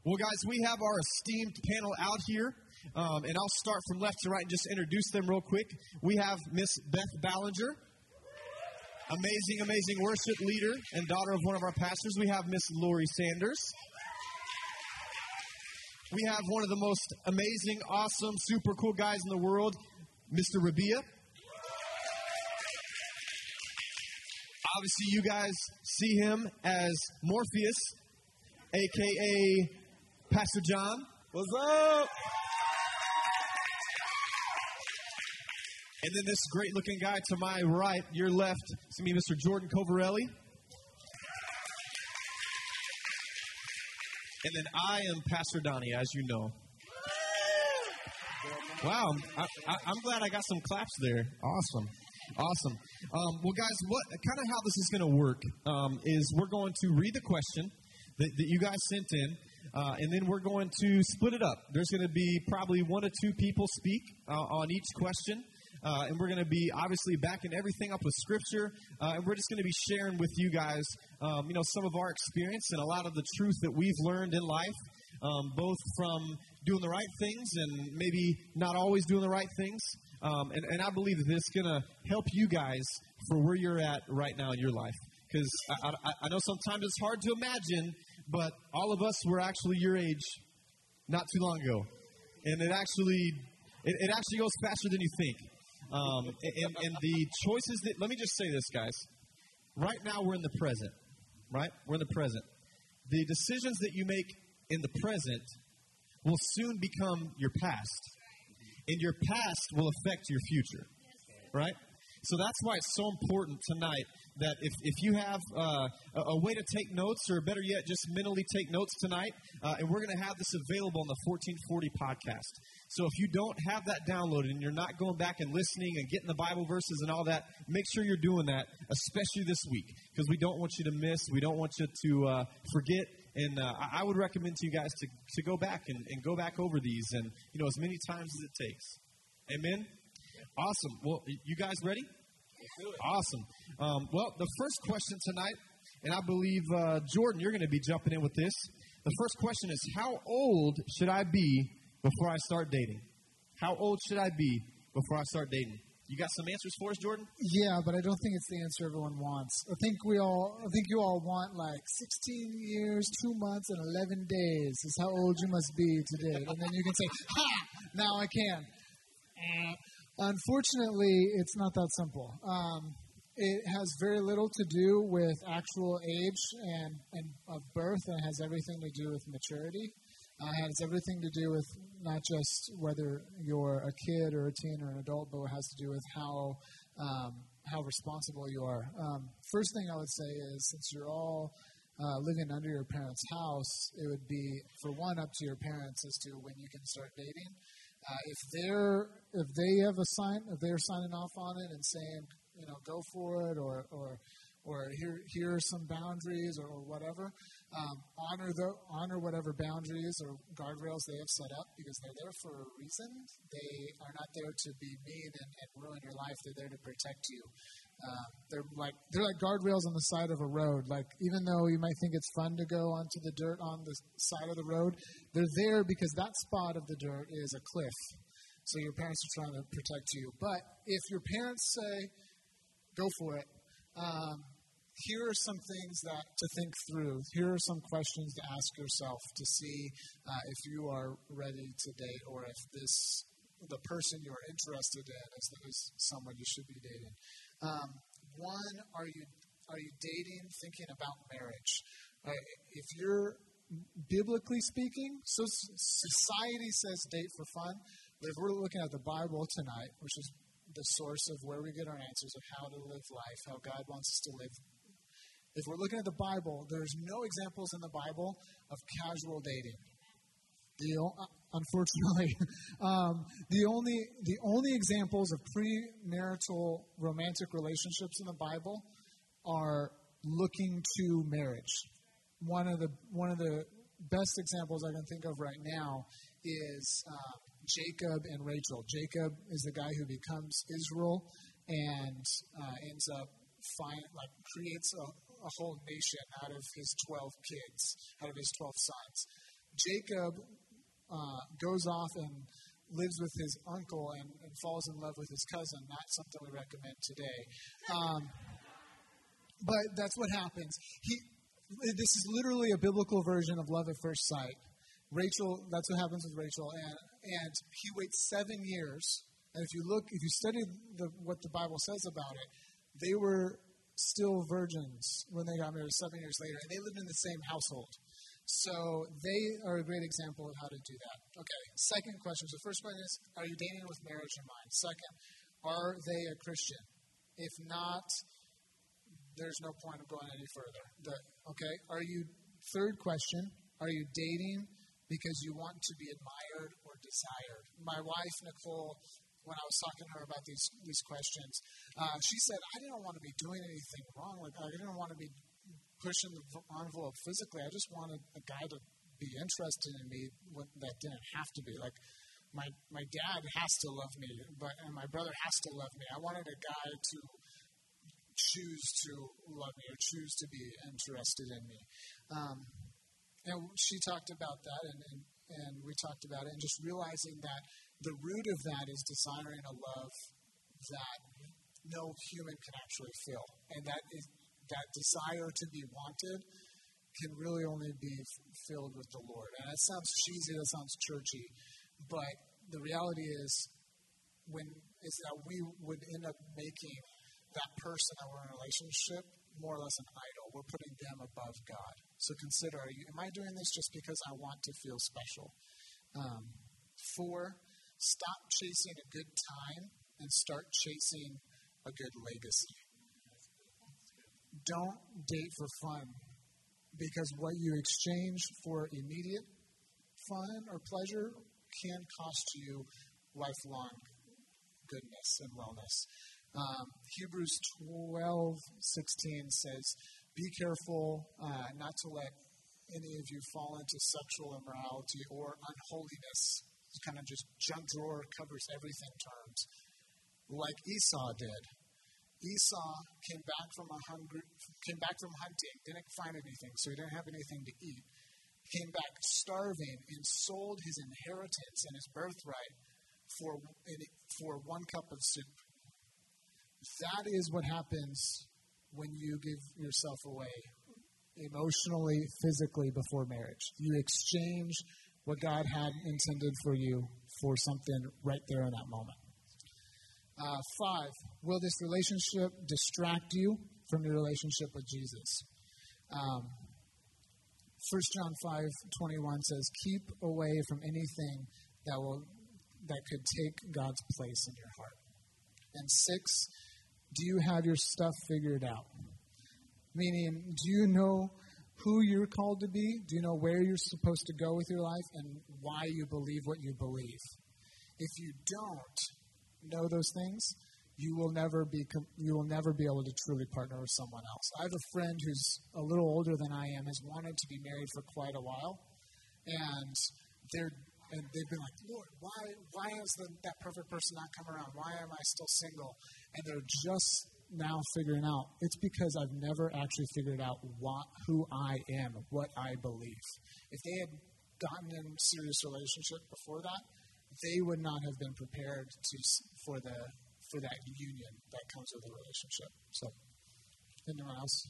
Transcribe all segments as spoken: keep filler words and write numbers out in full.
Well, guys, we have our esteemed panel out here, um, and I'll start from left to right and just introduce them real quick. We have Miss Beth Ballinger, amazing, amazing worship leader and daughter of one of our pastors. We have Miss Lori Sanders. We have one of the most amazing, awesome, super cool guys in the world, Mister Rabia. Obviously, you guys see him as Morpheus, a k a. Pastor John. What's up? And then this great-looking guy to my right, your left, it's going to be Mister Jordan Covarelli. And then I am Pastor Donnie, as you know. Wow, I, I, I'm glad I got some claps there. Awesome. Awesome. Um, well, guys, what kind of how this is going to work um, is we're going to read the question that, that you guys sent in. Uh, and then we're going to split it up. There's going to be probably one or two people speak uh, on each question. Uh, and we're going to be obviously backing everything up with Scripture. Uh, and we're just going to be sharing with you guys, um, you know, some of our experience and a lot of the truth that we've learned in life, um, both from doing the right things and maybe not always doing the right things. Um, and, and I believe that this is going to help you guys for where you're at right now in your life. Because I, I, I know sometimes it's hard to imagine, but all of us were actually your age not too long ago. And it actually it, it actually goes faster than you think. Um, and, and the choices that, let me just say this, guys. Right now we're in the present, right? We're in the present. The decisions that you make in the present will soon become your past. And your past will affect your future, right? So that's why it's so important tonight that if, if you have uh, a, a way to take notes, or better yet, just mentally take notes tonight, uh, and we're going to have this available on the fourteen forty podcast. So if you don't have that downloaded and you're not going back and listening and getting the Bible verses and all that, make sure you're doing that, especially this week, because we don't want you to miss. We don't want you to uh, forget. And uh, I would recommend to you guys to, to go back and, and go back over these, and you know, as many times as it takes. Amen? Awesome. Well, you guys ready? Awesome. Um, well, the first question tonight, and I believe, uh, Jordan, you're going to be jumping in with this. The first question is, how old should I be before I start dating? How old should I be before I start dating? You got some answers for us, Jordan? Yeah, but I don't think it's the answer everyone wants. I think we all, I think you all want like sixteen years, two months, and eleven days is how old you must be to date. And then you can say, ha, now I can. Unfortunately, it's not that simple. Um, it has very little to do with actual age and, and of birth, and it has everything to do with maturity. Uh, it has everything to do with not just whether you're a kid or a teen or an adult, but it has to do with how um, how responsible you are. Um, first thing I would say is, since you're all uh, living under your parents' house, it would be, for one, up to your parents as to when you can start dating. Uh, if they're if they have a sign, if they're signing off on it and saying, you know, go for it, or or or here here are some boundaries, or, or whatever, um, honor the honor whatever boundaries or guardrails they have set up, because they're there for a reason. They are not there to be mean and, and ruin your life. They're there to protect you. Uh, they're like they're like guardrails on the side of a road. Like, even though you might think it's fun to go onto the dirt on the side of the road, they're there because that spot of the dirt is a cliff. So your parents are trying to protect you. But if your parents say, "Go for it," um, here are some things that to think through. Here are some questions to ask yourself to see uh, if you are ready to date, or if this the person you're interested in is, is someone you should be dating. Um, one, are you are you dating thinking about marriage? Uh, if you're, biblically speaking, so society says date for fun, but if we're looking at the Bible tonight, which is the source of where we get our answers of how to live life, how God wants us to live, if we're looking at the Bible, there's no examples in the Bible of casual dating. The, unfortunately, um, the only the only examples of premarital romantic relationships in the Bible are looking to marriage. One of the one of the best examples I can think of right now is uh, Jacob and Rachel. Jacob is the guy who becomes Israel and uh, ends up find like creates a, a whole nation out of his twelve kids, out of his twelve sons. Jacob uh, goes off and lives with his uncle and, and falls in love with his cousin. Not something we recommend today. Um, but that's what happens. He, this is literally a biblical version of love at first sight. Rachel, that's what happens with Rachel. And, and he waits seven years. And if you look, if you study the, what the Bible says about it, they were still virgins when they got married seven years later. And they lived in the same household. So they are a great example of how to do that. Okay, second question. So first one is, are you dating with marriage in mind? Second, are they a Christian? If not, there's no point of going any further. The, okay, are you, third question, are you dating because you want to be admired or desired? My wife, Nicole, when I was talking to her about these these questions, uh, she said, I didn't want to be doing anything wrong. Like, I didn't want to be pushing the envelope physically. I just wanted a guy to be interested in me when that didn't have to be. Like, my my dad has to love me, but and my brother has to love me. I wanted a guy to choose to love me or choose to be interested in me. Um, and she talked about that, and, and, and we talked about it, and just realizing that the root of that is desiring a love that no human can actually feel. And that is that desire to be wanted can really only be filled with the Lord. And that sounds cheesy, that sounds churchy, but the reality is when is that we would end up making that person that we're in a relationship more or less an idol. We're putting them above God. So consider, are you, am I doing this just because I want to feel special? Um, four, stop chasing a good time and start chasing a good legacy. Don't date for fun, because what you exchange for immediate fun or pleasure can cost you lifelong goodness and wellness. Um, Hebrews twelve sixteen says, be careful uh, not to let any of you fall into sexual immorality or unholiness. It's kind of just junk drawer, covers everything terms, like Esau did. Esau came back from a hungry, came back from hunting, didn't find anything, so he didn't have anything to eat. Came back starving and sold his inheritance and his birthright for for one cup of soup. That is what happens when you give yourself away emotionally, physically before marriage. You exchange what God had intended for you for something right there in that moment. Uh, five, will this relationship distract you from your relationship with Jesus? Um, First John five twenty-one says, keep away from anything that will that could take God's place in your heart. And six, do you have your stuff figured out? Meaning, do you know who you're called to be? Do you know where you're supposed to go with your life and why you believe what you believe? If you don't know those things, you will never be you will never be able to truly partner with someone else. I have a friend who's a little older than I am, has wanted to be married for quite a while, and they're and they've been like, Lord, why why has the, that perfect person not come around? Why am I still single? And they're just now figuring out it's because I've never actually figured out what, who I am, what I believe. If they had gotten in a serious relationship before that, they would not have been prepared to for the for that union that comes with a relationship. So, anyone else?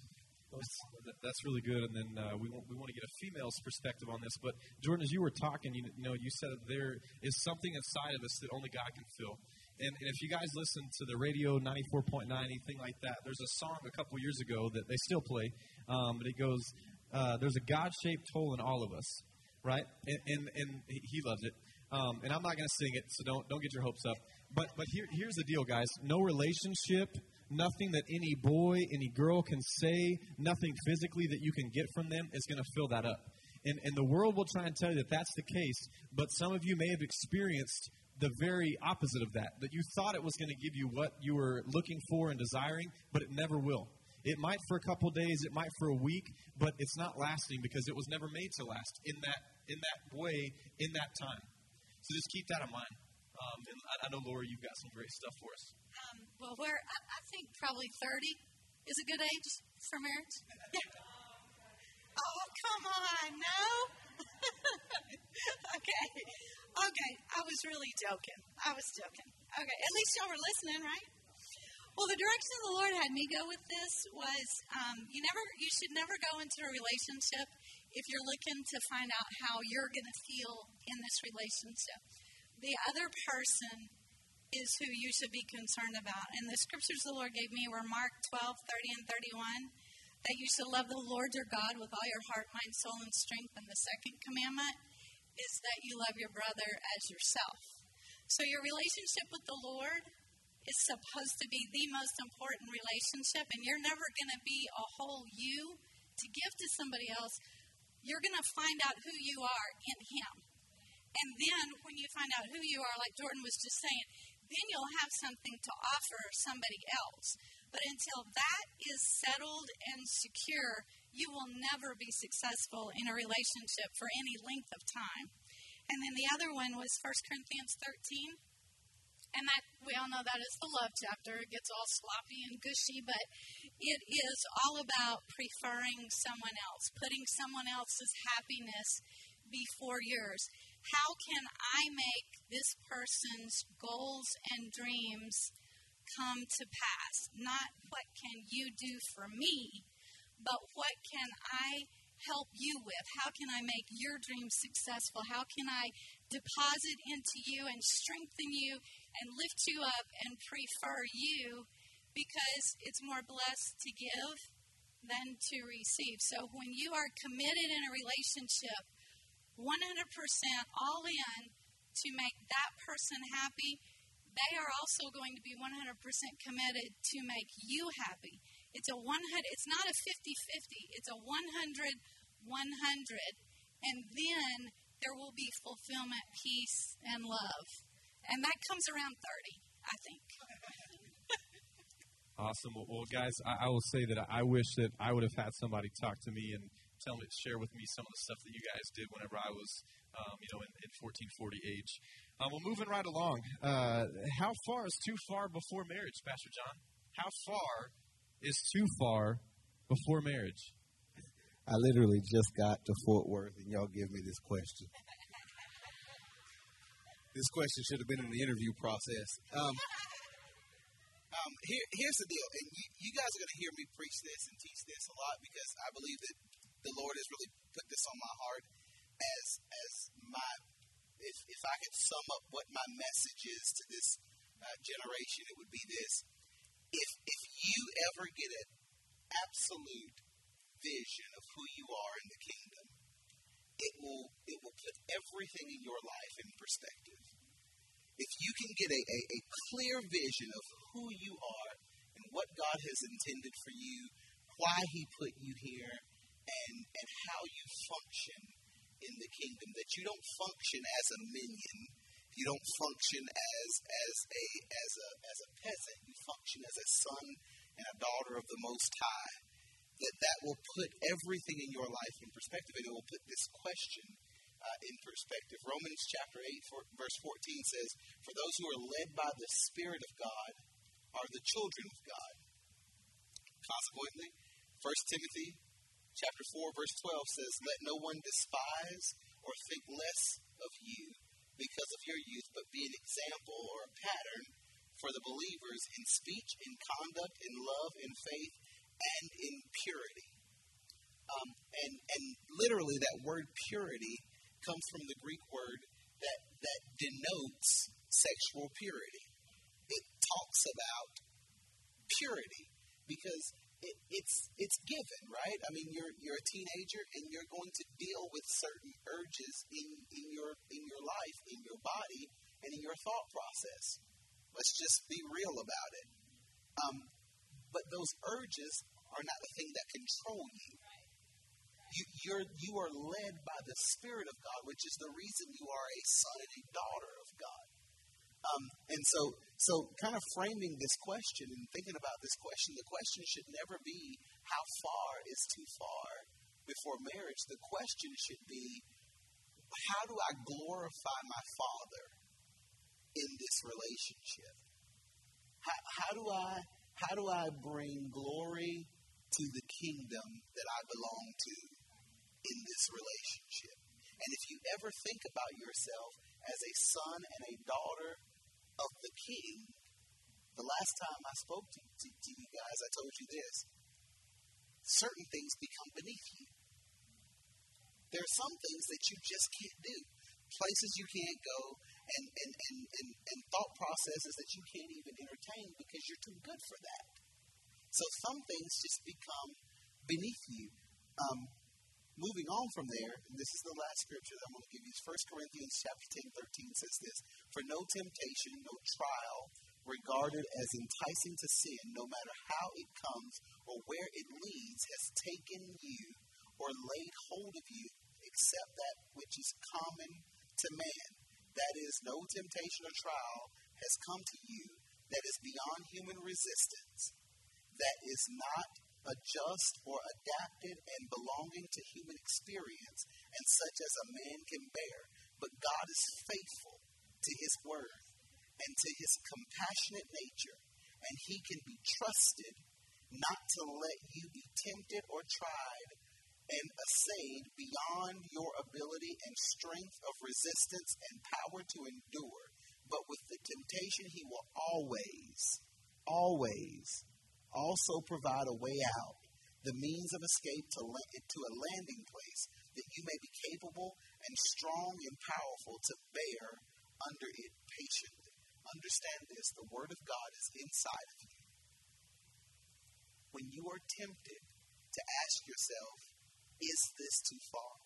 That's really good. And then uh, we want, we want to get a female's perspective on this. But Jordan, as you were talking, you, you know, you said that there is something inside of us that only God can fill. And, and if you guys listen to the radio ninety-four point nine, anything like that, there's a song a couple years ago that they still play. Um, but it goes, uh, "There's a God-shaped hole in all of us," right? And and, and he loves it. Um, and I'm not going to sing it, so don't don't get your hopes up. But but here here's the deal, guys. No relationship, nothing that any boy, any girl can say, nothing physically that you can get from them is going to fill that up. And and the world will try and tell you that that's the case. But some of you may have experienced the very opposite of that. That you thought it was going to give you what you were looking for and desiring, but it never will. It might for a couple days, it might for a week, but it's not lasting because it was never made to last in that in that way, in that time. So just keep that in mind. Um, and I, I know, Laura, you've got some great stuff for us. Um, well, where I, I think probably thirty is a good age for marriage. Yeah. Oh, come on, no. Okay. Okay. I was really joking. I was joking. Okay. At least y'all were listening, right? Well, the direction the Lord had me go with this was um, you never, you should never go into a relationship if you're looking to find out how you're going to feel in this relationship. The other person is who you should be concerned about. And the scriptures the Lord gave me were Mark twelve, thirty, and thirty-one, that you should love the Lord your God with all your heart, mind, soul, and strength. And the second commandment is that you love your brother as yourself. So your relationship with the Lord is supposed to be the most important relationship, and you're never going to be a whole you to give to somebody else. You're going to find out who you are in Him. And then when you find out who you are, like Jordan was just saying, then you'll have something to offer somebody else. But until that is settled and secure, you will never be successful in a relationship for any length of time. And then the other one was First Corinthians thirteen. And that, we all know that is the love chapter. It gets all sloppy and gushy, but it is all about preferring someone else, putting someone else's happiness before yours. How can I make this person's goals and dreams come to pass? Not what can you do for me, but what can I help you with? How can I make your dreams successful? How can I deposit into you and strengthen you and lift you up and prefer you, because it's more blessed to give than to receive. So when you are committed in a relationship, one hundred percent all in to make that person happy, they are also going to be one hundred percent committed to make you happy. It's a one hundred, it's not a fifty-fifty, it's a one hundred one hundred, and then there will be fulfillment, peace, and love. And that comes around thirty, I think. Awesome. Well, well guys, I, I will say that I wish that I would have had somebody talk to me and tell me, share with me some of the stuff that you guys did whenever I was, um, you know, in, in fourteen forty age. Um, well, moving right along. Uh, how far is too far before marriage, Pastor John? How far is too far before marriage? I literally just got to Fort Worth, and y'all give me this question. This question should have been in the interview process. Um, um, here, here's the deal, and you, you guys are going to hear me preach this and teach this a lot, because I believe that the Lord has really put this on my heart as as my, if, if I could sum up what my message is to this uh, generation, it would be this. If, if you ever get an absolute vision of who you are in the kingdom, it will it will put everything in your life in perspective. If you can get a, a, a clear vision of who you are and what God has intended for you, why He put you here, and and how you function in the kingdom, that you don't function as a minion, you don't function as as a as a as a peasant, you function as a son and a daughter of the Most High. That that will put everything in your life in perspective, and it will put this question uh, in perspective. Romans chapter eight, for, verse fourteen says, "For those who are led by the Spirit of God are the children of God." Consequently, First Timothy chapter four, verse twelve says, "Let no one despise or think less of you because of your youth, but be an example or a pattern for the believers in speech, in conduct, in love, in faith, and in purity." Um, and, and literally that word purity comes from the Greek word that, that denotes sexual purity. It talks about purity because it, it's it's given, right? I mean, you're you're a teenager and you're going to deal with certain urges in, in your in your life, in your body, and in your thought process. Let's just be real about it. Um, but those urges are not the thing that control you. You you're, you are led by the Spirit of God, which is the reason you are a son and a daughter of God. Um, and so, so kind of framing this question and thinking about this question, the question should never be how far is too far before marriage. The question should be, how do I glorify my Father in this relationship? How, how do I how do I bring glory to the kingdom that I belong to in this relationship? And if you ever think about yourself as a son and a daughter of the King, the last time I spoke to, to, to you guys, I told you this. Certain things become beneath you. There are some things that you just can't do. Places you can't go, and, and, and, and, and thought processes that you can't even entertain because you're too good for that. So some things just become beneath you. Um, moving on from there, and this is the last scripture that I'm going to give you. First Corinthians chapter ten, thirteen says this, "For no temptation, no trial, regarded as enticing to sin, no matter how it comes or where it leads, has taken you or laid hold of you, except that which is common to man. That is, no temptation or trial has come to you that is beyond human resistance, that is not adjust or adapted and belonging to human experience, and such as a man can bear. But God is faithful to his word and to his compassionate nature, and he can be trusted not to let you be tempted or tried and assayed beyond your ability and strength of resistance and power to endure. But with the temptation, he will always, always also provide a way out, the means of escape to, la- to a landing place, that you may be capable and strong and powerful to bear under it patiently." Understand this, the word of God is inside of you. When you are tempted to ask yourself, is this too far?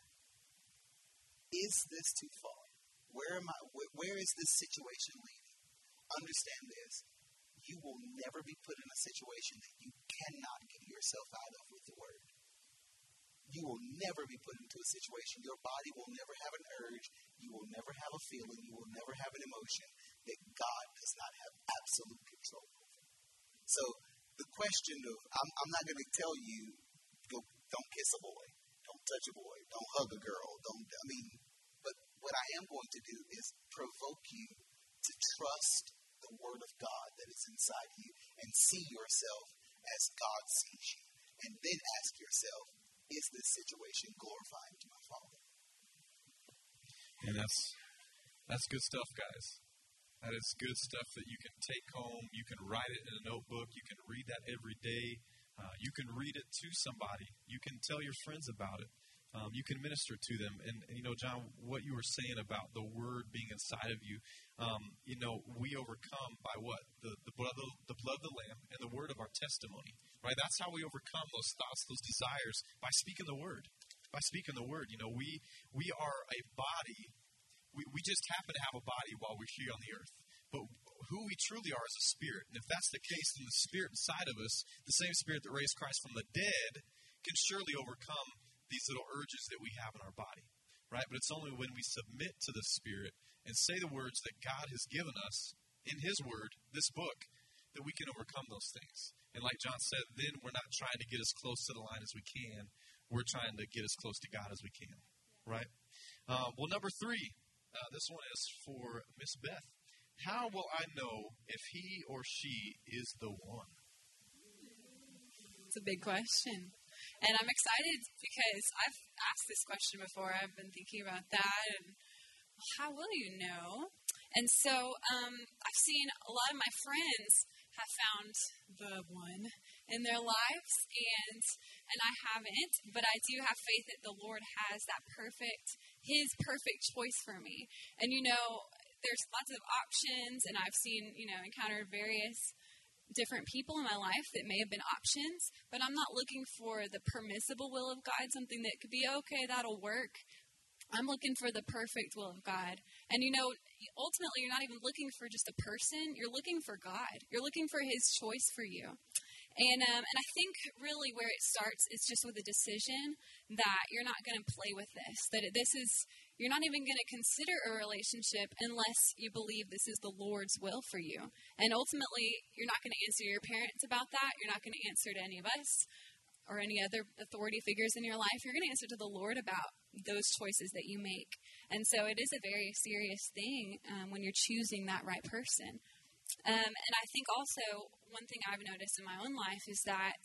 Is this too far? Where am I? Where, where is this situation leading? Understand this. You will never be put in a situation that you cannot get yourself out of with the word. You will never be put into a situation. Your body will never have an urge. You will never have a feeling. You will never have an emotion that God does not have absolute control over. So the question of, I'm, I'm not going to tell you, go, don't kiss a boy, don't touch a boy, don't hug a girl, don't, I mean, but what I am going to do is provoke you to trust the word of God that is inside you and see yourself as God sees you. And then ask yourself, is this situation glorifying to my Father? And that's that's good stuff, guys. That is good stuff that you can take home. You can write it in a notebook. You can read that every day. Uh, you can read it to somebody. You can tell your friends about it. Um, you can minister to them. And, and, you know, John, what you were saying about the word being inside of you, um, you know, we overcome by what? The, the, blood of the, the blood of the Lamb and the word of our testimony, right? That's how we overcome those thoughts, those desires, by speaking the word, by speaking the word. You know, we, we are a body. We, we just happen to have a body while we're here on the earth. But who we truly are is a spirit. And if that's the case, then the spirit inside of us, the same spirit that raised Christ from the dead, can surely overcome these little urges that we have in our body, right? But it's only when we submit to the Spirit and say the words that God has given us in His Word, this book, that we can overcome those things. And like John said, then we're not trying to get as close to the line as we can. We're trying to get as close to God as we can, right? Uh, well, number three, uh, this one is for Miss Beth. How will I know if he or she is the one? It's a big question. And I'm excited because I've asked this question before. I've been thinking about that. And how will you know? And so um, I've seen a lot of my friends have found the one in their lives, and and I haven't. But I do have faith that the Lord has that perfect, His perfect choice for me. And, you know, there's lots of options, and I've seen, you know, encountered various different people in my life that may have been options, but I'm not looking for the permissible will of God, something that could be, okay, that'll work. I'm looking for the perfect will of God. And, you know, ultimately, you're not even looking for just a person. You're looking for God. You're looking for His choice for you. And um, and I think really where it starts is just with a decision that you're not going to play with this, that it, this is, you're not even going to consider a relationship unless you believe this is the Lord's will for you. And ultimately, you're not going to answer your parents about that. You're not going to answer to any of us or any other authority figures in your life. You're going to answer to the Lord about those choices that you make. And so it is a very serious thing um, when you're choosing that right person. Um, and I think also one thing I've noticed in my own life is that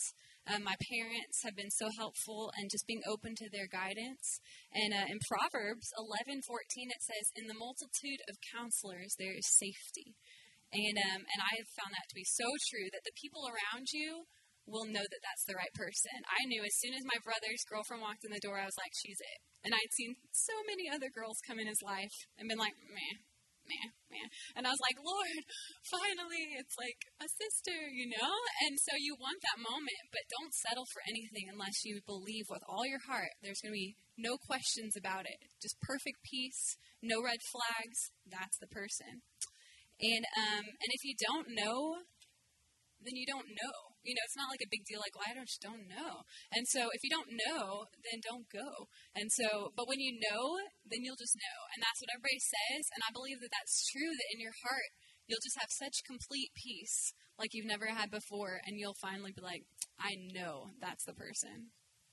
Um, my parents have been so helpful and just being open to their guidance. And uh, in Proverbs eleven fourteen, it says, "In the multitude of counselors, there is safety." And um, and I have found that to be so true, that the people around you will know that that's the right person. I knew as soon as my brother's girlfriend walked in the door, I was like, she's it. And I'd seen so many other girls come in his life and been like, meh, meh, meh. And I was like, Lord, finally, it's like a sister, you know? And so you want that moment, but don't settle for anything unless you believe with all your heart there's going to be no questions about it. Just perfect peace, no red flags. That's the person. And um, and if you don't know, then you don't know. You know, it's not like a big deal, like, well, I just don't know. And so if you don't know, then don't go. And so, but when you know, then you'll just know. And that's what everybody says. And I believe that that's true, that in your heart, you'll just have such complete peace like you've never had before. And you'll finally be like, I know that's the person.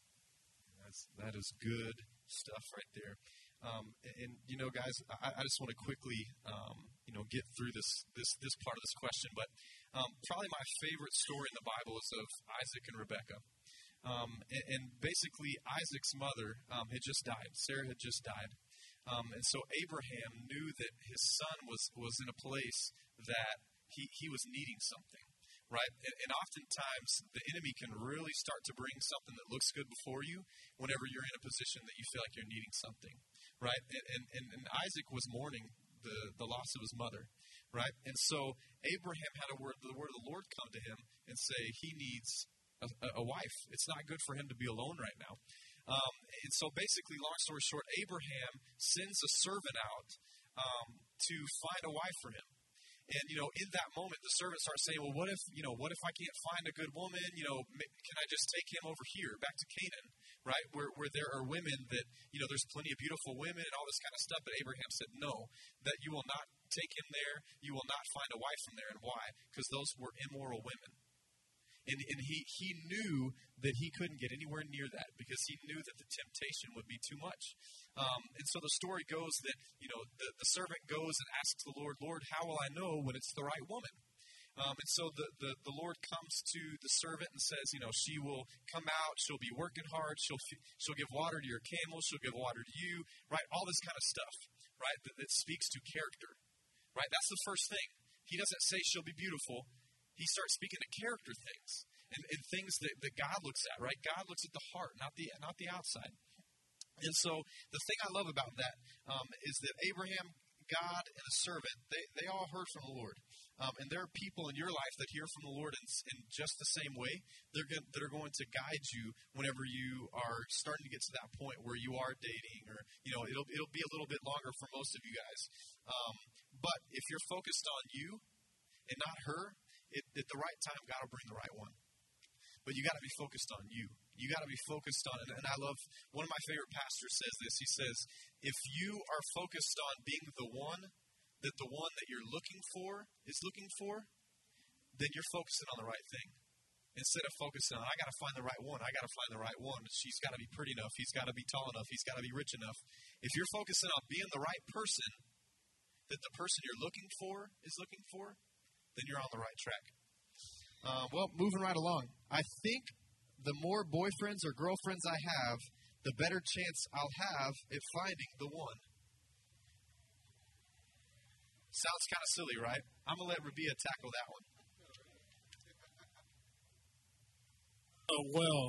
That's, that is good stuff right there. Um, and, and, you know, guys, I, I just want to quickly, um, you know, get through this, this, this part of this question. But um, probably my favorite story in the Bible is of Isaac and Rebekah. Um, and, and basically, Isaac's mother um, had just died. Sarah had just died. Um, and so Abraham knew that his son was, was in a place that he, he was needing something. Right? And, and oftentimes, the enemy can really start to bring something that looks good before you whenever you're in a position that you feel like you're needing something. Right? And, and, and Isaac was mourning the, the loss of his mother. Right? And so Abraham had a word, the word of the Lord come to him and say he needs a, a wife. It's not good for him to be alone right now. Um, and so basically, long story short, Abraham sends a servant out um, to find a wife for him. And, you know, in that moment, the servant starts saying, well, what if, you know, what if I can't find a good woman? You know, can I just take him over here, back to Canaan, right? Where where there are women that, you know, there's plenty of beautiful women and all this kind of stuff. But Abraham said, no, that you will not take him there. You will not find a wife from there. And why? Because those were immoral women. And, and he, he knew that he couldn't get anywhere near that because he knew that the temptation would be too much. Um, and so the story goes that, you know, the, the servant goes and asks the Lord, Lord, how will I know when it's the right woman? Um, and so the, the, the Lord comes to the servant and says, you know, she will come out, she'll be working hard, she'll she'll give water to your camels, she'll give water to you, right? All this kind of stuff, right, that, that speaks to character, right? That's the first thing. He doesn't say she'll be beautiful. He starts speaking to character things and, and things that, that God looks at, right? God looks at the heart, not the not the outside. And so the thing I love about that um, is that Abraham, God, and a servant, they, they all heard from the Lord. Um, and there are people in your life that hear from the Lord in, in just the same way. They're going, that are going to guide you whenever you are starting to get to that point where you are dating, or, you know, it'll it'll be a little bit longer for most of you guys. Um, but if you're focused on you and not her, it, at the right time, God will bring the right one. But you got to be focused on you. You got to be focused on, and, and I love, one of my favorite pastors says this. He says, if you are focused on being the one that the one that you're looking for is looking for, then you're focusing on the right thing. Instead of focusing on, I got to find the right one. I got to find the right one. She's got to be pretty enough. He's got to be tall enough. He's got to be rich enough. If you're focusing on being the right person that the person you're looking for is looking for, then you're on the right track. Uh, well, moving right along. I think the more boyfriends or girlfriends I have, the better chance I'll have at finding the one. Sounds kind of silly, right? I'm going to let Rabia tackle that one. Oh, well,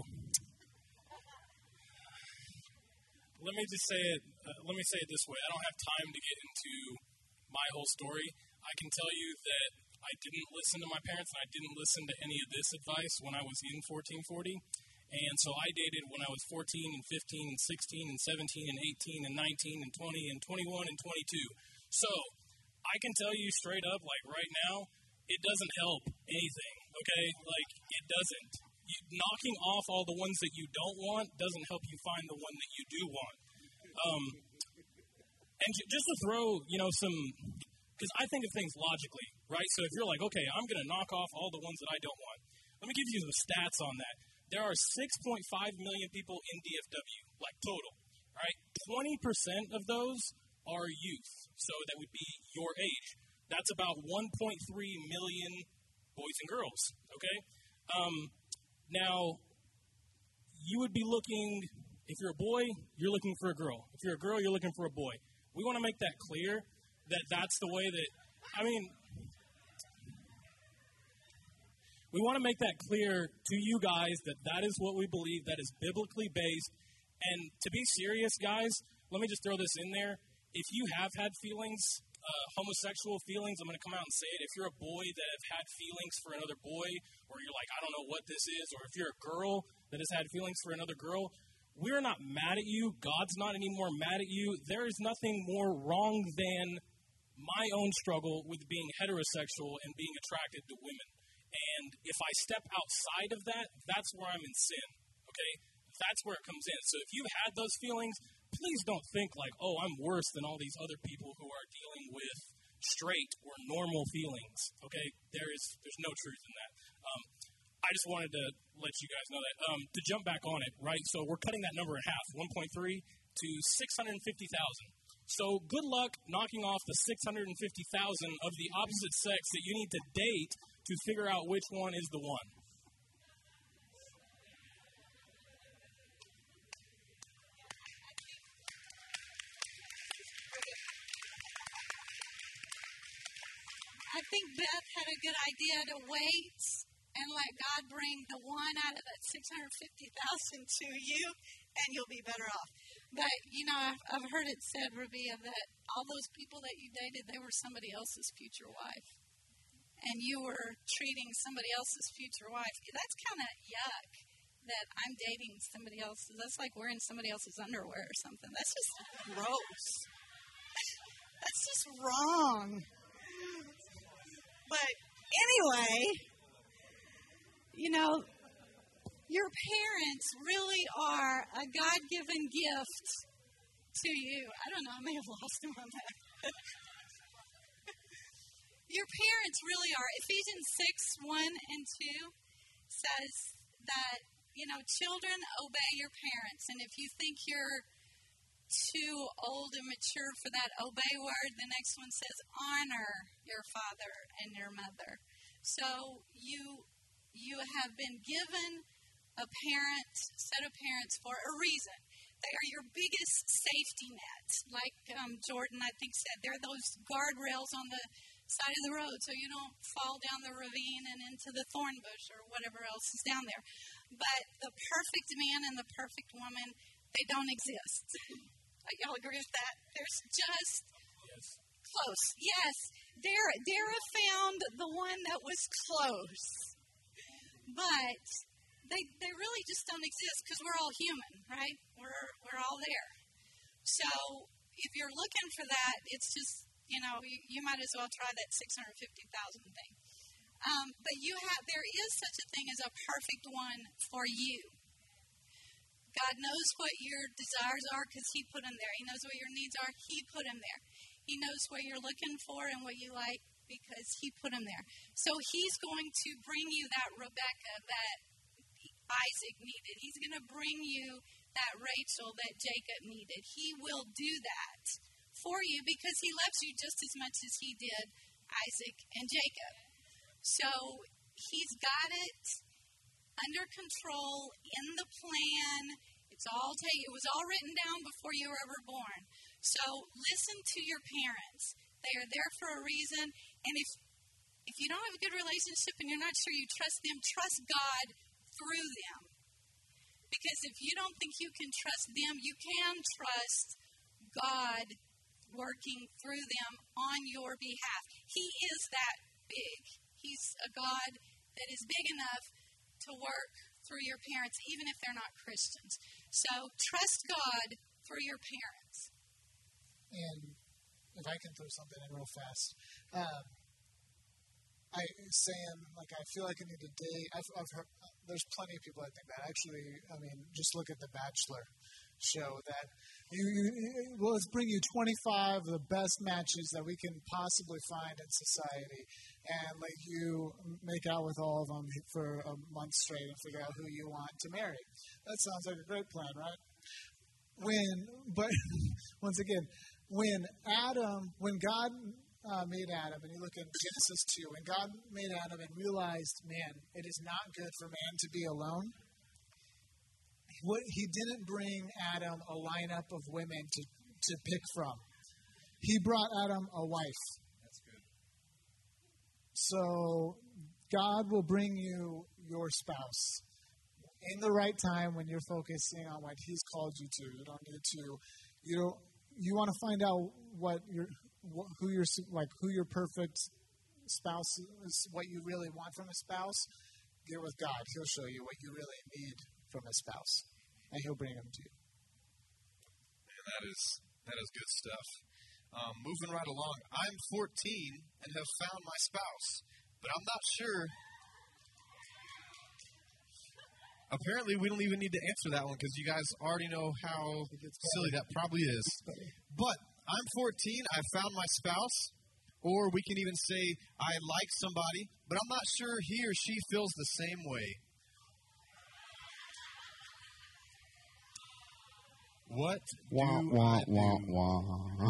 let me just say it, uh, let me say it this way. I don't have time to get into my whole story. I can tell you that I didn't listen to my parents, and I didn't listen to any of this advice when I was in fourteen forty. And so I dated when I was fourteen and fifteen and sixteen and seventeen and eighteen and nineteen and twenty and twenty-one and twenty-two. So I can tell you straight up, like right now, it doesn't help anything, okay? Like, it doesn't. You, knocking off all the ones that you don't want doesn't help you find the one that you do want. Um, and j- just to throw, you know, some... Because I think of things logically, right? So if you're like, okay, I'm going to knock off all the ones that I don't want. Let me give you the stats on that. There are six point five million people in D F W, like total, right? twenty percent of those are youth. So that would be your age. That's about one point three million boys and girls, okay? Um, now, you would be looking, if you're a boy, you're looking for a girl. If you're a girl, you're looking for a boy. We want to make that clear, that that's the way that, I mean, we want to make that clear to you guys that that is what we believe, that is biblically based. And to be serious, guys, let me just throw this in there. If you have had feelings, uh, homosexual feelings, I'm going to come out and say it. If you're a boy that have had feelings for another boy, or you're like, I don't know what this is, or if you're a girl that has had feelings for another girl, we're not mad at you. God's not any more mad at you. There is nothing more wrong than my own struggle with being heterosexual and being attracted to women. And if I step outside of that, that's where I'm in sin, okay? That's where it comes in. So if you had those feelings, please don't think like, oh, I'm worse than all these other people who are dealing with straight or normal feelings, okay? There is, there's no truth in that. Um, I just wanted to let you guys know that. Um, to jump back on it, right, so we're cutting that number in half, one point three to six hundred fifty thousand. So good luck knocking off the six hundred fifty thousand of the opposite sex that you need to date to figure out which one is the one. I think Beth had a good idea to wait and let God bring the one out of that six hundred fifty thousand to you, and you'll be better off. But, you know, I've, I've heard it said, Rabia, that all those people that you dated, they were somebody else's future wife. And you were treating somebody else's future wife. That's kind of yuck, that I'm dating somebody else's. That's like wearing somebody else's underwear or something. That's just gross. That's just wrong. But anyway, you know, your parents really are a God-given gift to you. I don't know, I may have lost him on that. Your parents really are. Ephesians six, one and two says that, you know, children, obey your parents. And if you think you're too old and mature for that obey word, the next one says honor your father and your mother. So you you have been given a parent, set of parents for a reason. They are your biggest safety net. Like um, Jordan, I think, said, they're those guardrails on the side of the road so you don't fall down the ravine and into the thorn bush or whatever else is down there. But the perfect man and the perfect woman, they don't exist. Y'all agree with that? There's just Yes. close. Yes, Dara, Dara found the one that was close. But they they really just don't exist because we're all human, right? We're we're all there. So if you're looking for that, it's just, you know, you, you might as well try that six hundred fifty thousand thing. Um, but you have there is such a thing as a perfect one for you. God knows what your desires are because He put them there. He knows what your needs are. He put them there. He knows what you're looking for and what you like because He put them there. So He's going to bring you that Rebecca that Isaac needed. He's going to bring you that Rachel that Jacob needed. He will do that for you because He loves you just as much as He did Isaac and Jacob. So He's got it under control, in the plan. It's all ta- it was all written down before you were ever born. So listen to your parents. They are there for a reason. And if if you don't have a good relationship and you're not sure you trust them, trust God through them. Because if you don't think you can trust them, you can trust God working through them on your behalf. He is that big. He's a God that is big enough to work through your parents, even if they're not Christians. So trust God through your parents. And if I can throw something in real fast, um, I saying like I feel like I need to date. I've, I've heard there's plenty of people I think that actually. I mean, just look at The Bachelor show that you, you well, let's bring you twenty-five of the best matches that we can possibly find in society, and let you make out with all of them for a month straight and figure out who you want to marry. That sounds like a great plan, right? When, but once again, when Adam, when God uh, made Adam, and you look at Genesis two, when God made Adam and realized, man, it is not good for man to be alone. what he didn't bring Adam a lineup of women to, to pick from. He brought Adam a wife. That's good. So God will bring you your spouse in the right time when you're focusing on what He's called you to. You don't need to. You don't, you want to find out what your who your like who your perfect spouse is, what you really want from a spouse. Get with God. He'll show you what you really need from a spouse, and He'll bring them to you. Man, that is that is good stuff. Um, moving right along, I'm fourteen and have found my spouse, but I'm not sure. Apparently, we don't even need to answer that one because you guys already know how silly that probably is. But I'm fourteen, I found my spouse, or we can even say I like somebody, but I'm not sure he or she feels the same way. What do wah, wah, I do? wah, wah.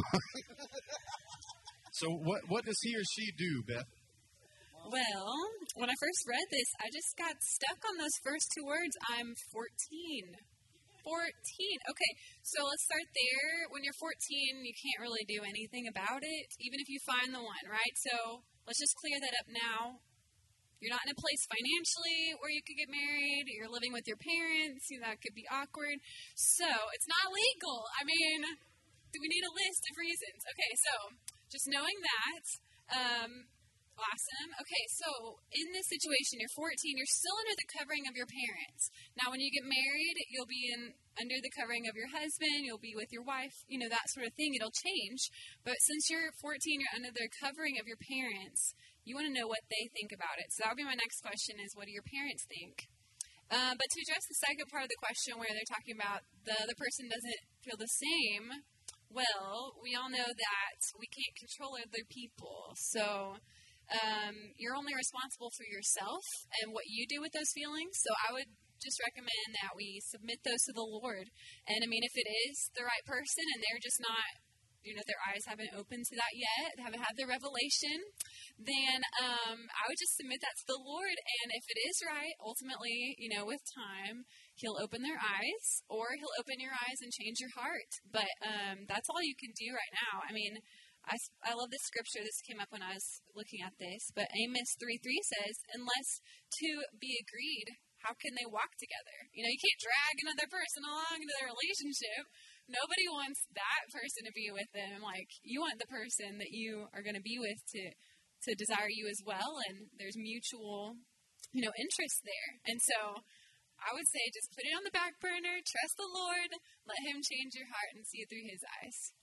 So what what does he or she do, Beth? Well, when I first read this, I just got stuck on those first two words. I'm fourteen. fourteen. Okay, so let's start there. When you're fourteen, you can't really do anything about it, even if you find the one, right? So let's just clear that up now. You're not in a place financially where you could get married. You're living with your parents. You know, that could be awkward. So it's not legal. I mean, do we need a list of reasons? Okay, so just knowing that. Um, Awesome. Okay, so in this situation, you're fourteen, you're still under the covering of your parents. Now, when you get married, you'll be in under the covering of your husband, you'll be with your wife, you know, that sort of thing. It'll change. But since you're fourteen, you're under the covering of your parents, you want to know what they think about it. So that would be my next question is, what do your parents think? Uh, but to address the second part of the question where they're talking about the other person doesn't feel the same, well, we all know that we can't control other people. So Um, you're only responsible for yourself and what you do with those feelings. So I would just recommend that we submit those to the Lord. And I mean, if it is the right person and they're just not, you know, their eyes haven't opened to that yet, haven't had the revelation, then um, I would just submit that to the Lord. And if it is right, ultimately, you know, with time, He'll open their eyes, or He'll open your eyes and change your heart. But um, that's all you can do right now. I mean, I, I love this scripture. This came up when I was looking at this. But Amos three three says, unless two be agreed, how can they walk together? You know, you can't drag another person along into their relationship. Nobody wants that person to be with them. Like, you want the person that you are going to be with to, to desire you as well. And there's mutual, you know, interest there. And so I would say just put it on the back burner. Trust the Lord. Let Him change your heart and see it through His eyes.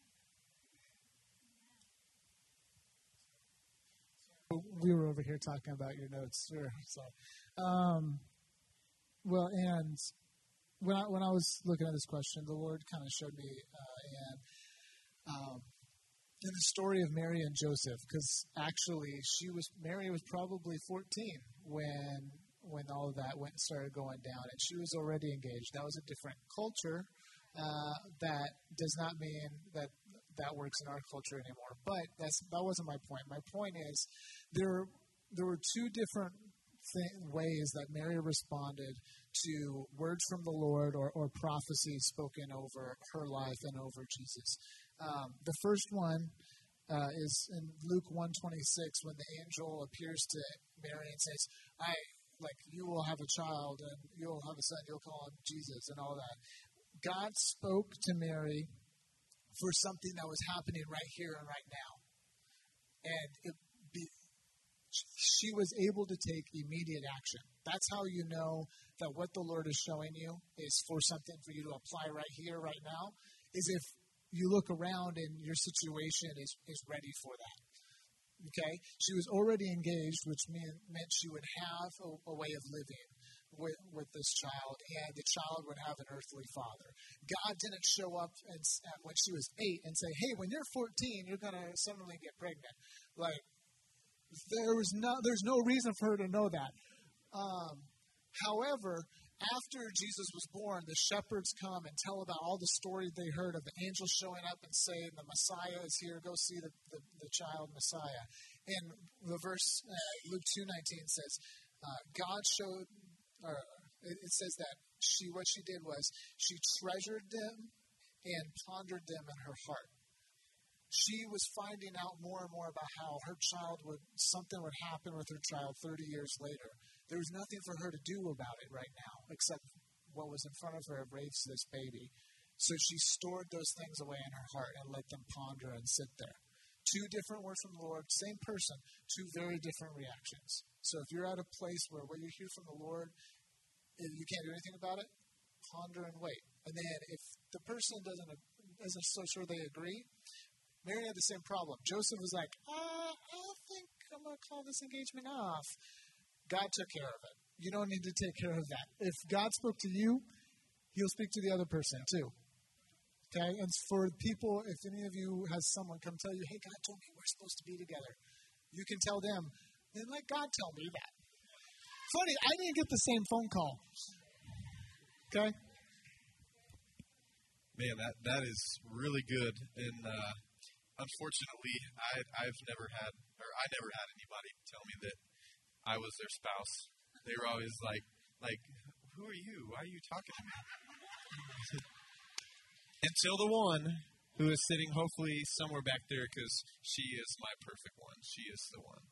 We were over here talking about your notes. Sure. So, um, well, and when I, when I was looking at this question, the Lord kind of showed me, uh, and um, in the story of Mary and Joseph, because actually she was Mary was probably fourteen when when all of that went started going down, and she was already engaged. That was a different culture. Uh, that does not mean that that works in our culture anymore. But that's that wasn't my point. My point is there there were two different th- ways that Mary responded to words from the Lord or, or prophecy spoken over her life and over Jesus. Um, the first one uh, is in Luke one twenty-six, when the angel appears to Mary and says, "I like you will have a child and you'll have a son. You'll call him Jesus," and all that. God spoke to Mary for something that was happening right here and right now. And it be, she was able to take immediate action. That's how you know that what the Lord is showing you is for something for you to apply right here, right now, is if you look around and your situation is, is ready for that. Okay? She was already engaged, which mean, meant she would have a, a way of living With, with this child, and the child would have an earthly father. God didn't show up and, uh, when she was eight and say, "Hey, when you're fourteen, you're going to suddenly get pregnant." Like, there was no, there's no reason for her to know that. Um, however, after Jesus was born, the shepherds come and tell about all the stories they heard of the angels showing up and saying, "The Messiah is here. Go see the, the, the child Messiah." And the verse, uh, Luke two nineteen says, uh, God showed... Or it says that she what she did was she treasured them and pondered them in her heart. She was finding out more and more about how her child would, something would happen with her child thirty years later. There was nothing for her to do about it right now, except what was in front of her raised this baby. So she stored those things away in her heart and let them ponder and sit there. Two different words from the Lord, same person, two very different reactions. So if you're at a place where what you hear from the Lord, you can't do anything about it, ponder and wait. And then if the person doesn't isn't so sure they agree, Mary had the same problem. Joseph was like, uh, I think I'm going to call this engagement off. God took care of it. You don't need to take care of that. If God spoke to you, he'll speak to the other person too. Okay? And for people, if any of you has someone come tell you, hey, God told me we're supposed to be together, you can tell them, then let God tell me that. Funny, I didn't get the same phone call. Okay? Man, that, that is really good. And uh, unfortunately, I, I've never had, or I never had anybody tell me that I was their spouse. They were always like, like, who are you? Why are you talking to me? Until the one who is sitting hopefully somewhere back there, because she is my perfect one. She is the one.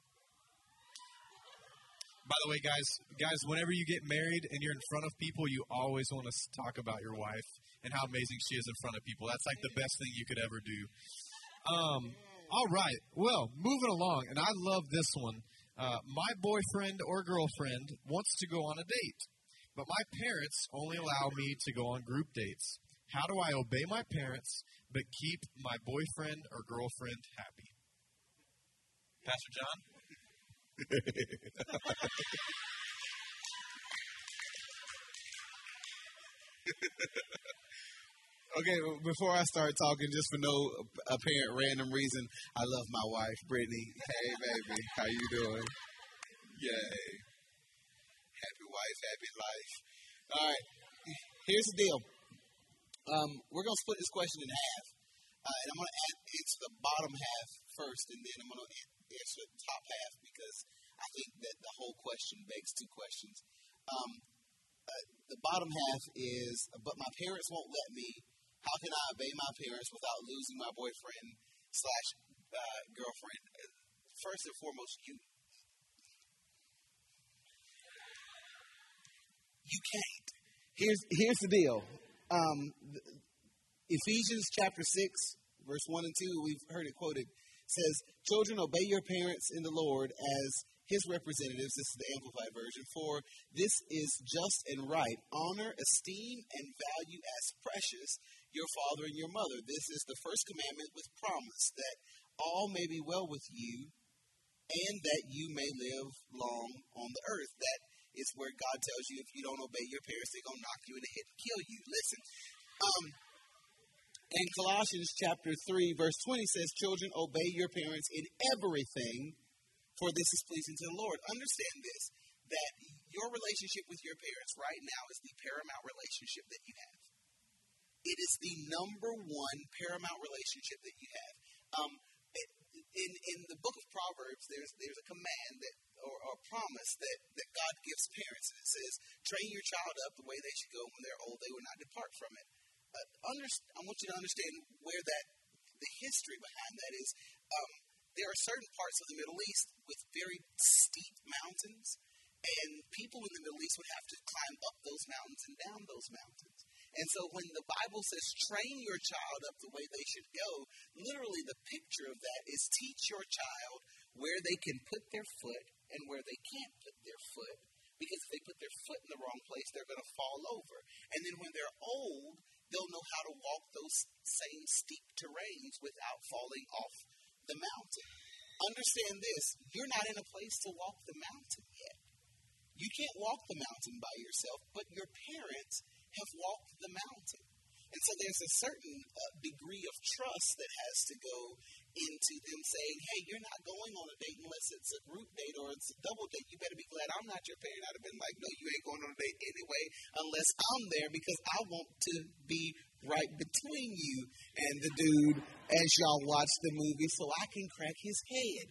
By the way, guys, guys, whenever you get married and you're in front of people, you always want to talk about your wife and how amazing she is in front of people. That's like the best thing you could ever do. Um, all right. Well, moving along, and I love this one. Uh, my boyfriend or girlfriend wants to go on a date, but my parents only allow me to go on group dates. How do I obey my parents but keep my boyfriend or girlfriend happy? Pastor John? Okay, before I start talking, just for no apparent random reason, I love my wife, Brittany. Hey, baby, how you doing? Yay. Happy wife, happy life. All right, here's the deal. Um, we're going to split this question in half, uh, and I'm going to answer the bottom half first, and then I'm going to answer the top half, because I think that the whole question begs two questions. Um, uh, the bottom half is, but my parents won't let me. How can I obey my parents without losing my boyfriend slash uh, girlfriend? First and foremost, you you can't. Here's here's the deal. Um, Ephesians chapter six, verse one and two. We've heard it quoted. Says, "Children, obey your parents in the Lord as His representatives." This is the Amplified version. "For this is just and right. Honor, esteem, and value as precious your father and your mother. This is the first commandment with promise, that all may be well with you, and that you may live long on the earth." That is where God tells you, if you don't obey your parents, they're going to knock you in the head and kill you. Listen. Um, and Colossians chapter three, verse twenty says, "Children, obey your parents in everything, for this is pleasing to the Lord." Understand this, that your relationship with your parents right now is the paramount relationship that you have. It is the number one paramount relationship that you have. Um, in in the book of Proverbs, there's there's a command that or, or a promise that, that God gives parents, and it says, "Train your child up the way they should go. When they're old, they will not depart from it." Uh, under, I want you to understand where that the history behind that is. Um, there are certain parts of the Middle East with very steep mountains, and people in the Middle East would have to climb up those mountains and down those mountains. And so when the Bible says, train your child up the way they should go, literally the picture of that is teach your child where they can put their foot and where they can't put their foot. Because if they put their foot in the wrong place, they're going to fall over. And then when they're old, they'll know how to walk those same steep terrains without falling off the mountain. Understand this, you're not in a place to walk the mountain yet. You can't walk the mountain by yourself, but your parents have walked the mountain. And so there's a certain uh, degree of trust that has to go into them saying, hey, you're not going on a date unless it's a group date or it's a double date. You better be glad I'm not your parent. I'd have been like, no, you ain't going on a date anyway unless I'm there, because I want to be right between you and the dude as y'all watch the movie so I can crack his head.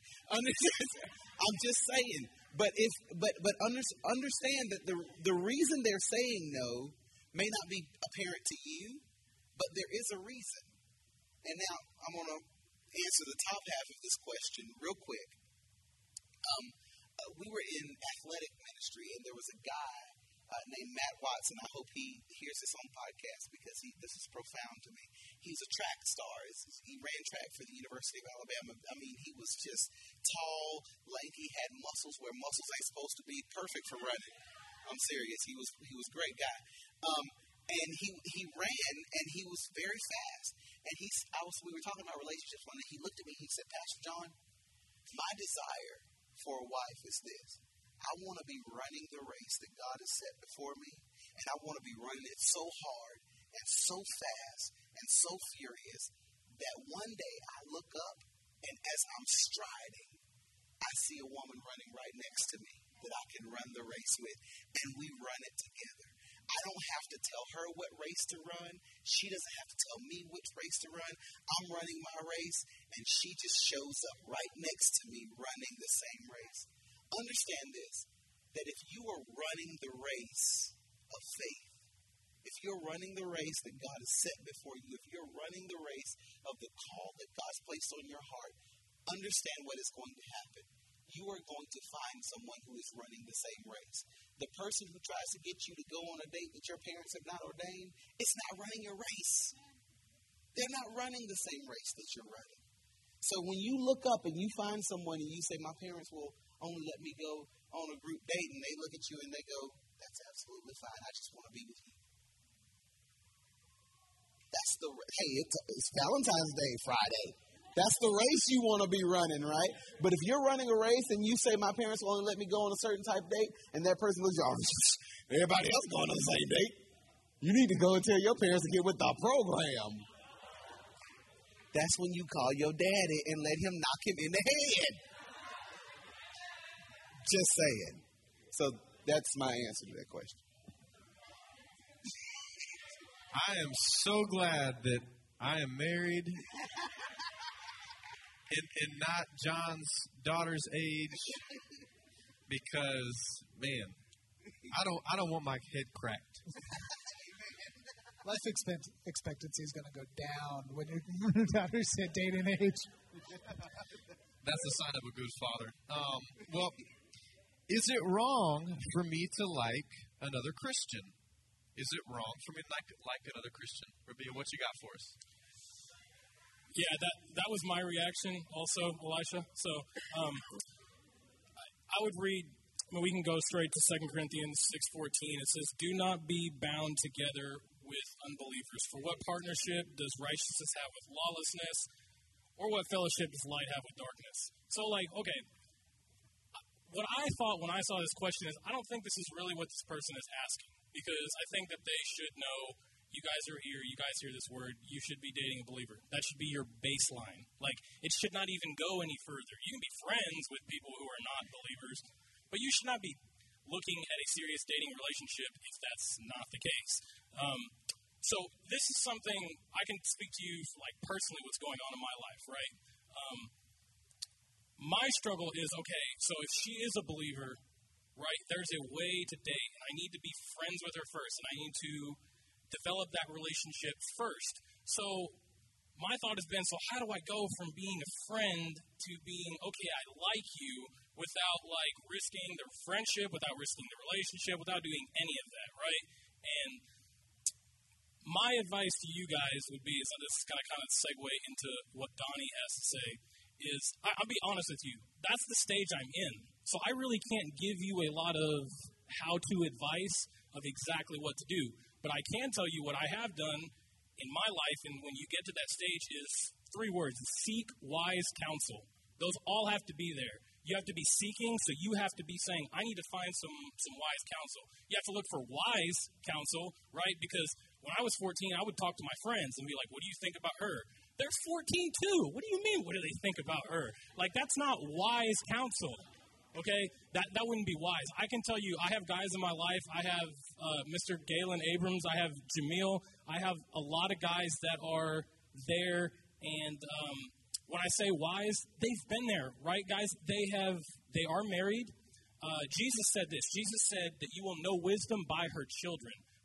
I'm just saying. But if but but under, understand that the the reason they're saying no may not be apparent to you, but there is a reason. And now I'm going to answer the top half of this question real quick. Um, uh, we were in athletic ministry, and there was a guy uh, named Matt Watson. I hope he hears this on podcast because he, this is profound to me. He's a track star. He ran track for the University of Alabama. I mean, he was just tall, lanky, had muscles where muscles ain't supposed to be, perfect for running. I'm serious. He was he was a great guy. Um, and he he ran, and he was very fast. And he's, I was, we were talking about relationships one day. He looked at me, he said, Pastor John, my desire for a wife is this. I want to be running the race that God has set before me, and I want to be running it so hard and so fast and so furious that one day I look up, and as I'm striding, I see a woman running right next to me that I can run the race with, and we run it together. I don't have to tell her what race to run. She doesn't have to tell me which race to run. I'm running my race, and she just shows up right next to me running the same race. Understand this, that if you are running the race of faith, if you're running the race that God has set before you, if you're running the race of the call that God's placed on your heart, understand what is going to happen. You are going to find someone who is running the same race. The person who tries to get you to go on a date that your parents have not ordained, it's not running your race. They're not running the same race that you're running. So when you look up and you find someone and you say, my parents will only let me go on a group date, and they look at you and they go, that's absolutely fine. I just want to be with you. That's the, hey, it's, it's Valentine's Day Friday. That's the race you want to be running, right? But if you're running a race and you say, my parents will only let me go on a certain type of date, and that person looks, oh, everybody else going on the same date, you need to go and tell your parents to get with the program. That's when you call your daddy and let him knock him in the head. Just saying. So that's my answer to that question. I am so glad that I am married and, and not John's daughter's age, because, man, I don't I don't want my head cracked. Life expect, expectancy is going to go down when your daughter's at dating age. That's a sign of a good father. Um, well, is it wrong for me to like another Christian? Is it wrong for me to like, like another Christian? Rabia, what you got for us? Yeah, that that was my reaction also, Elisha. So um, I, I would read, I mean, we can go straight to Second Corinthians six fourteen. It says, do not be bound together with unbelievers. For what partnership does righteousness have with lawlessness? Or what fellowship does light have with darkness? So, like, okay, what I thought when I saw this question is, I don't think this is really what this person is asking. Because I think that they should know, you guys are here, you guys hear this word, you should be dating a believer. That should be your baseline. Like, it should not even go any further. You can be friends with people who are not believers, but you should not be looking at a serious dating relationship if that's not the case. Um, so this is something I can speak to you, like, personally what's going on in my life, right? Um, my struggle is, okay, so if she is a believer, right, there's a way to date, and I need to be friends with her first, and I need to develop that relationship first. So my thought has been, so how do I go from being a friend to being, okay, I like you, without, like, risking the friendship, without risking the relationship, without doing any of that, right? And my advice to you guys would be, so this is going to kind of segue into what Donnie has to say, is, I, I'll be honest with you, that's the stage I'm in. So I really can't give you a lot of how-to advice of exactly what to do. But I can tell you what I have done in my life, and when you get to that stage, is three words: seek wise counsel. Those all have to be there. You have to be seeking, so you have to be saying, I need to find some, some wise counsel. You have to look for wise counsel, right? Because when I was fourteen, I would talk to my friends and be like, what do you think about her? They're fourteen too. What do you mean, what do they think about her? Like, that's not wise counsel. Okay, that that wouldn't be wise. I can tell you, I have guys in my life. I have uh, Mister Galen Abrams. I have Jamil. I have a lot of guys that are there. And um, when I say wise, they've been there, right, guys? They have. They are married. Uh, Jesus said this. Jesus said that you will know wisdom by her children.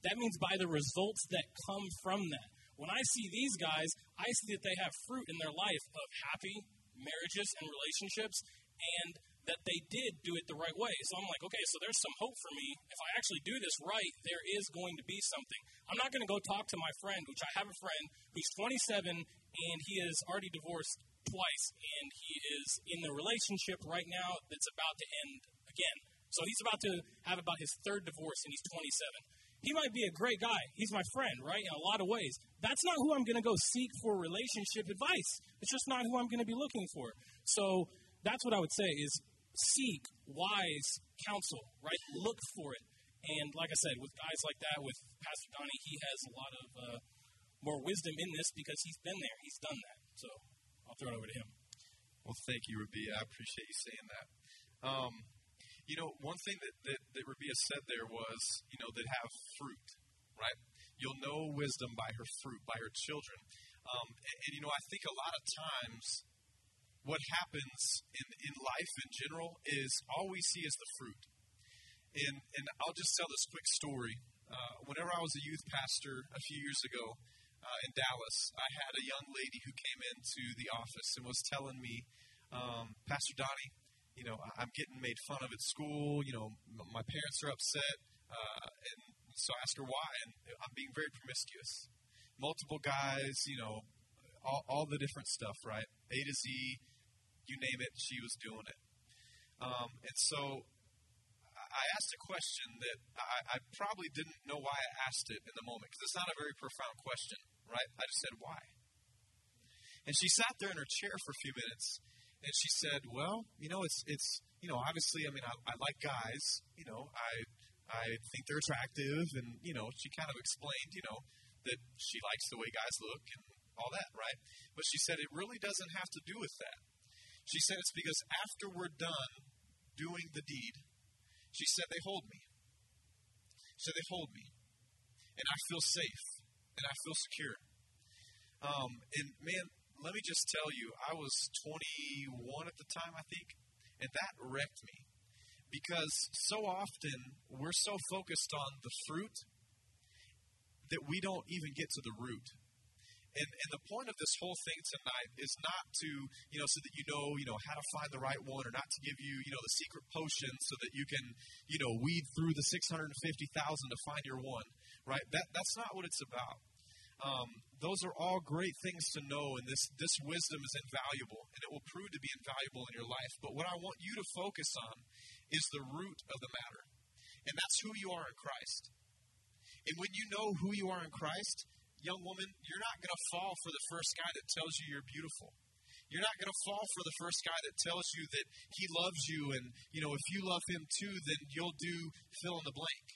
That means by the results that come from that. When I see these guys, I see that they have fruit in their life of happy marriages and relationships, and that they did do it the right way. So I'm like, okay, so there's some hope for me. If I actually do this right, there is going to be something. I'm not going to go talk to my friend, which I have a friend who's twenty-seven, and he is already divorced twice, and he is in a relationship right now that's about to end again. So he's about to have about his third divorce, and he's twenty-seven. He might be a great guy. He's my friend, right, in a lot of ways. That's not who I'm going to go seek for relationship advice. It's just not who I'm going to be looking for. So that's what I would say is seek wise counsel, right? Look for it. And like I said, with guys like that, with Pastor Donnie, he has a lot of uh, more wisdom in this because he's been there. He's done that. So I'll throw it over to him. Well, thank you, Rabia. I appreciate you saying that. Um, you know, one thing that, that, that Rabia said there was, you know, that have fruit, right? You'll know wisdom by her fruit, by her children. Um, and, and, you know, I think a lot of times what happens in, in life in general is all we see is the fruit. And, and I'll just tell this quick story. Uh, whenever I was a youth pastor a few years ago uh, in Dallas, I had a young lady who came into the office and was telling me, um, Pastor Donnie, you know, I'm getting made fun of at school. You know, m- my parents are upset. Uh, and so I asked her why, and I'm being very promiscuous. Multiple guys, you know, all, all the different stuff, right? A to Z, you name it, she was doing it. Um, and so I asked a question that I, I probably didn't know why I asked it in the moment, because it's not a very profound question, right? I just said, why? And she sat there in her chair for a few minutes, and she said, well, you know, it's, it's you know, obviously, I mean, I, I like guys, you know, I I think they're attractive, and, you know, she kind of explained, you know, that she likes the way guys look and all that, right? But she said it really doesn't have to do with that. She said it's because after we're done doing the deed, she said they hold me. She said they hold me. And I feel safe. And I feel secure. Um, and, man, let me just tell you, I was twenty-one at the time, I think, and that wrecked me. Because so often we're so focused on the fruit that we don't even get to the root. And, and the point of this whole thing tonight is not to, you know, so that you know, you know, how to find the right one, or not to give you, you know, the secret potion so that you can, you know, weed through the six hundred fifty thousand to find your one, right? That That's not what it's about. Um, those are all great things to know, and this, this wisdom is invaluable, and it will prove to be invaluable in your life. But what I want you to focus on is the root of the matter, and that's who you are in Christ. And when you know who you are in Christ, young woman, you're not going to fall for the first guy that tells you you're beautiful. You're not going to fall for the first guy that tells you that he loves you, and, you know, if you love him too, then you'll do fill in the blank.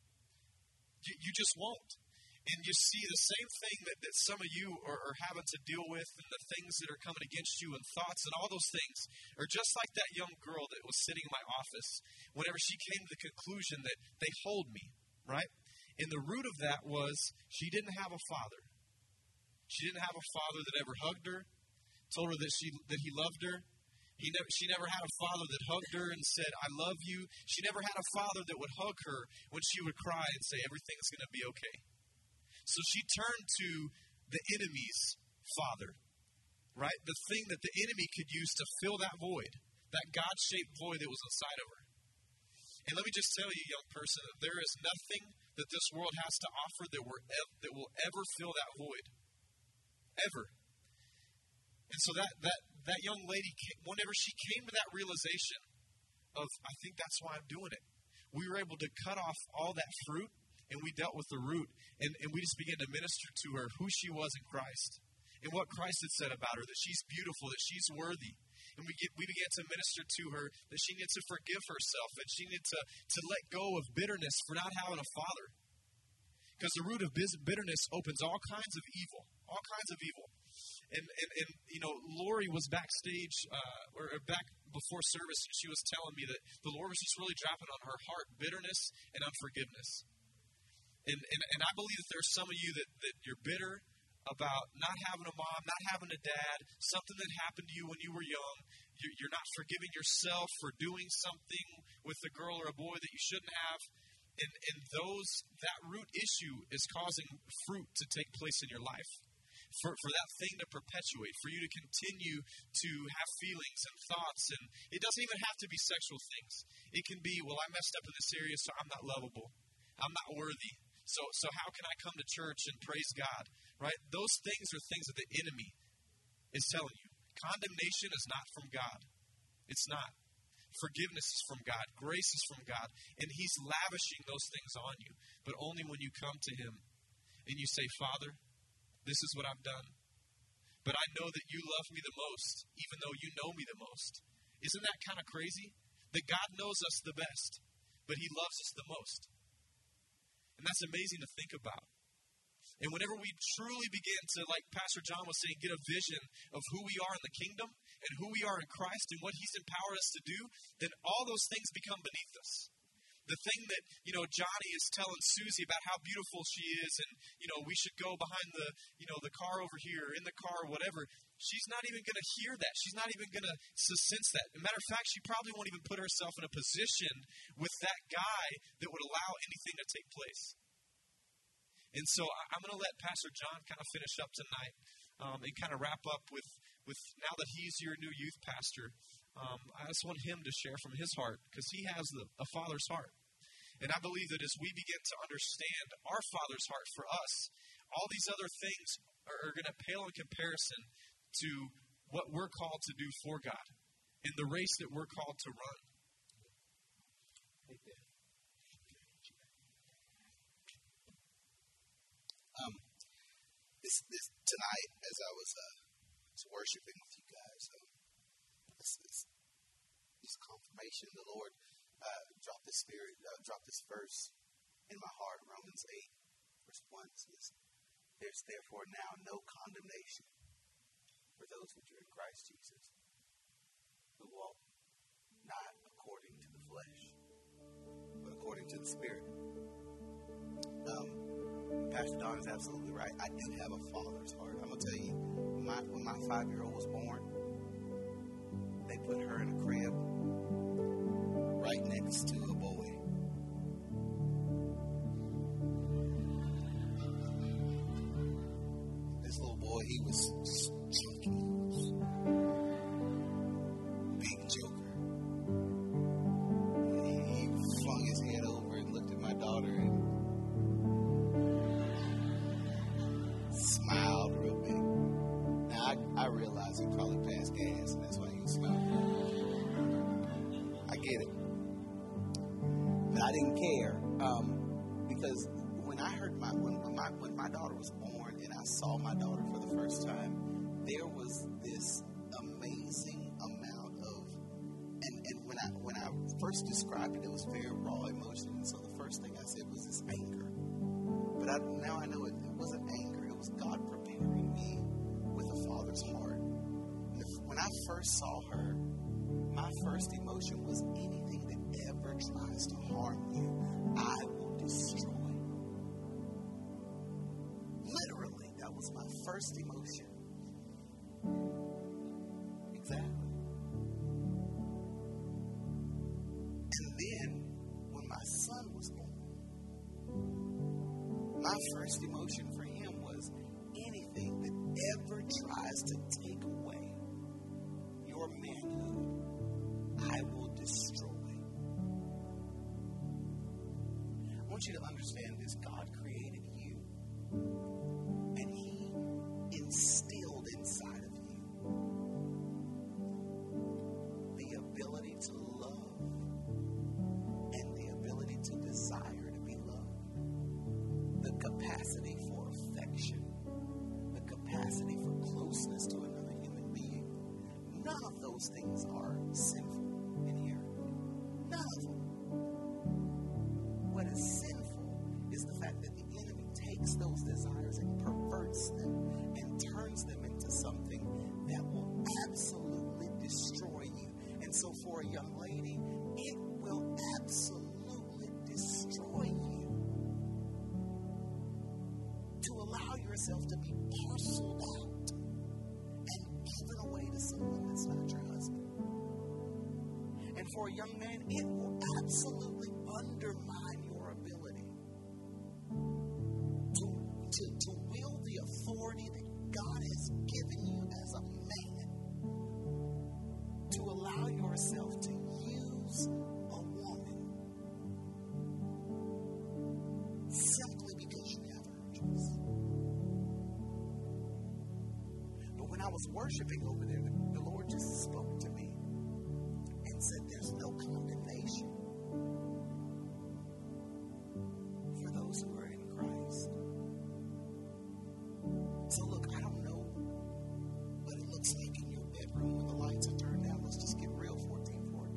You, you just won't. And you see the same thing that, that some of you are, are having to deal with, and the things that are coming against you, and thoughts, and all those things are just like that young girl that was sitting in my office whenever she came to the conclusion that they hold me, right? And the root of that was she didn't have a father. She didn't have a father that ever hugged her, told her that she that he loved her. He never, she never had a father that hugged her and said, I love you. She never had a father that would hug her when she would cry and say, everything's going to be okay. So she turned to the enemy's father, right? The thing that the enemy could use to fill that void, that God-shaped void that was inside of her. And let me just tell you, young person, that there is nothing that this world has to offer that, were ev- that will ever fill that void. Ever. And so that, that, that young lady, came, whenever she came to that realization of, I think that's why I'm doing it, we were able to cut off all that fruit, and we dealt with the root, and, and we just began to minister to her who she was in Christ, and what Christ had said about her, that she's beautiful, that she's worthy. And we get, we began to minister to her that she needs to forgive herself, and she needs to, to let go of bitterness for not having a father. Because the root of bitterness opens all kinds of evil, all kinds of evil. And, and, and you know, Lori was backstage, uh, or, or back before service, and she was telling me that the Lord was just really dropping on her heart bitterness and unforgiveness. And, and, and I believe that there's some of you that, that you're bitter about not having a mom, not having a dad, something that happened to you when you were young. You're, you're not forgiving yourself for doing something with a girl or a boy that you shouldn't have. And, and those that root issue is causing fruit to take place in your life. For, for that thing to perpetuate, for you to continue to have feelings and thoughts. And it doesn't even have to be sexual things. It can be, well, I messed up in this area, so I'm not lovable. I'm not worthy. So, so how can I come to church and praise God? Right? Those things are things that the enemy is telling you. Condemnation is not from God. It's not. Forgiveness is from God. Grace is from God. And He's lavishing those things on you. But only when you come to Him and you say, Father, this is what I've done. But I know that you love me the most, even though you know me the most. Isn't that kind of crazy? That God knows us the best, but He loves us the most. And that's amazing to think about. And whenever we truly begin to, like Pastor John was saying, get a vision of who we are in the kingdom and who we are in Christ and what He's empowered us to do, then all those things become beneath us. The thing that, you know, Johnny is telling Susie about how beautiful she is and, you know, we should go behind the, you know, the car over here, in the car, whatever. She's not even going to hear that. She's not even going to sense that. As a matter of fact, she probably won't even put herself in a position with that guy that would allow anything to take place. And so I'm going to let Pastor John kind of finish up tonight um, and kind of wrap up with, with now that he's your new youth pastor. Um, I just want him to share from his heart because he has the, a father's heart. And I believe that as we begin to understand our Father's heart for us, all these other things are, are going to pale in comparison to what we're called to do for God in the race that we're called to run. Um, this, this tonight, as I was, uh, was worshiping with you guys, um, this, this, this confirmation, the Lord Uh, drop this spirit, uh, drop this verse in my heart. Romans eight, verse one says, "There's therefore now no condemnation for those which are in Christ Jesus, who walk not according to the flesh, but according to the Spirit." Um, Pastor Don is absolutely right. I do have a father's heart. I'm gonna tell you, when my, when my five-year-old was born, they put her in a crib right next to a boy. This little boy, he was chunky. Big joker. He, he flung his head over and looked at my daughter and smiled real big. Now, I, I realize he probably passed gas, and that's why he was smiling. I get it. I didn't care um, because when I heard my when, when my when my daughter was born and I saw my daughter for the first time, there was this amazing amount of and, and when I when I first described it, it was very raw emotion. And so the first thing I said was this anger. But I, now I know it, it wasn't anger; it was God preparing me with a father's heart. And if, when I first saw her, my first emotion was anything that ever tries to harm you, I will destroy. Literally, that was my first emotion. Exactly. And then, when my son was born, my first emotion for him was anything that ever tries to take away your manhood, I will destroy. I want you to understand this. God created you, and He instilled inside of you the ability to love and the ability to desire to be loved, the capacity for affection, the capacity for closeness to another human being. None of those things are sinful. None of them. What is sinful is the fact that the enemy takes those desires and perverts them and turns them into something that will absolutely destroy you. And so for a young lady, it will absolutely destroy you to allow yourself to be parceled out and given away to someone that's not your husband. And for a young man, it will absolutely undermine your ability to, to wield the authority that God has given you as a man, to allow yourself to use a woman simply because you have urges. But when I was worshiping over there, the, the Lord just spoke to me and said, there's no condemnation for those who are in Christ. So look, I don't know what it looks like in your bedroom when the lights are turned down. Let's just get real, fourteen forty.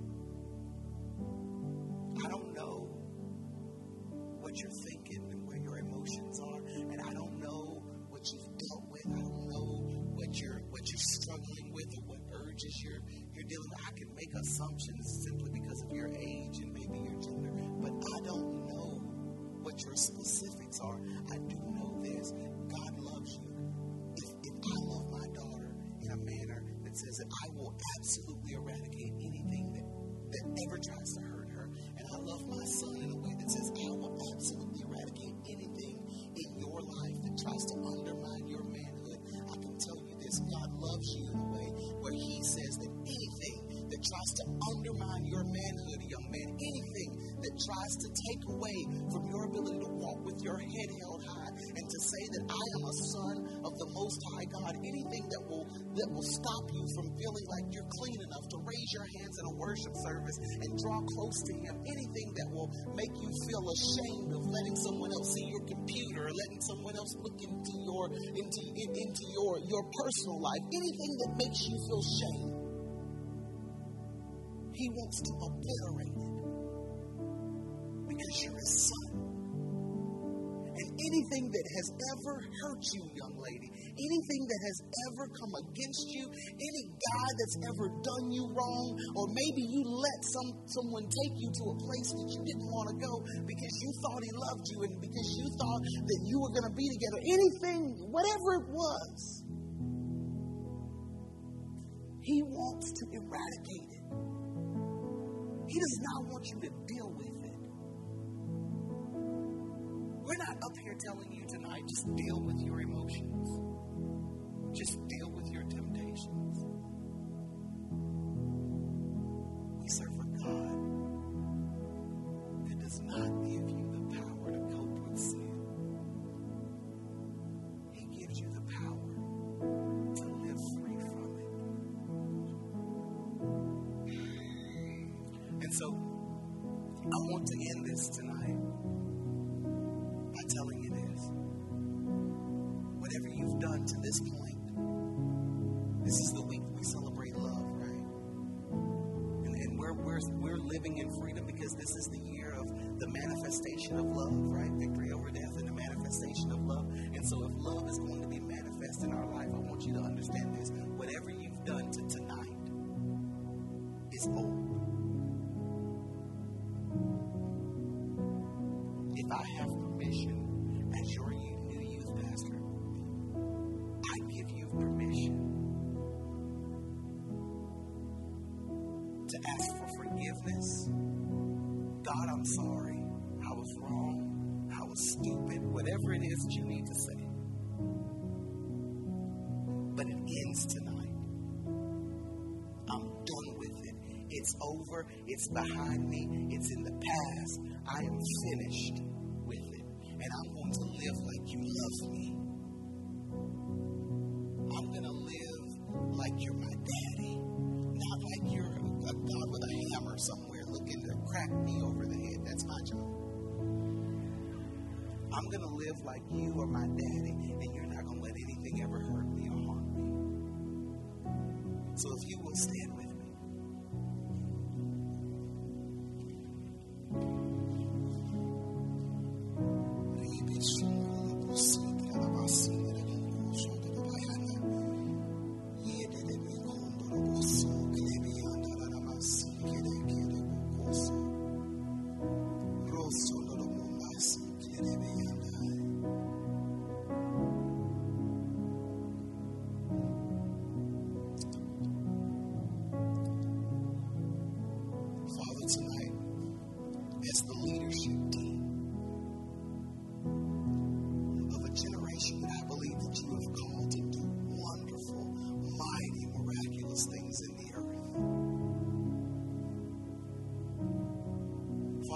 I don't know what you're thinking and where your emotions are, and I don't know what you've dealt with. I don't know what you're what you're struggling with or what urges you're you're dealing with. I can make assumptions simply because of your age and maybe your gender, but I don't know what your specifics are. I do know this: God loves you. If if I love my daughter in a manner that says that I will absolutely eradicate anything that that ever tries to hurt her, and I love my son in a way that says I will absolutely eradicate anything in your life that tries to undermine your manhood, I can tell you this: God loves you in a way where He says that anything that tries to undermine your manhood, young man, anything that tries to take away from your ability to walk with your head held high and to say that I am a son of the Most High God, anything that will that will stop you from feeling like you're clean enough to raise your hands in a worship service and draw close to Him, anything that will make you feel ashamed of letting someone else see your computer or letting someone else look into your into in, into your your personal life, anything that makes you feel shame, He wants to obliterate it because you're His son. And anything that has ever hurt you, young lady, anything that has ever come against you, any guy that's ever done you wrong, or maybe you let some someone take you to a place that you didn't want to go because you thought he loved you and because you thought that you were going to be together, anything, whatever it was, He wants to eradicate it. He does not want you to deal with it. We're not up here telling you tonight, just deal with your emotions. Just deal with your temptations. We serve a God that does not give you the power to cope with sin. He gives you the power to live free from it. And so, I want to end this tonight by telling you this. Whatever you've done to this point, this is the week we celebrate love, right? And, and we're, we're, we're living in freedom because this is the year of the manifestation of love, right? Victory over death and the manifestation of love. And so if love is going to be manifest in our life, I want you to understand this. Whatever you've done to tonight is old. If I have permission as your new youth pastor, I give you permission to ask for forgiveness. God, I'm sorry. I was wrong. I was stupid. Whatever it is that you need to say. But it ends tonight. I'm done with it. It's over. It's behind me. It's in the past. I am finished with it. And I'm going to live like you love me. I'm going to live like you're my daddy. Not like you're a, a God with a hammer somewhere looking to crack me over the head. That's my job. I'm going to live like you are my daddy, and you're not going to let anything ever hurt me or harm me. So if you will stand with me.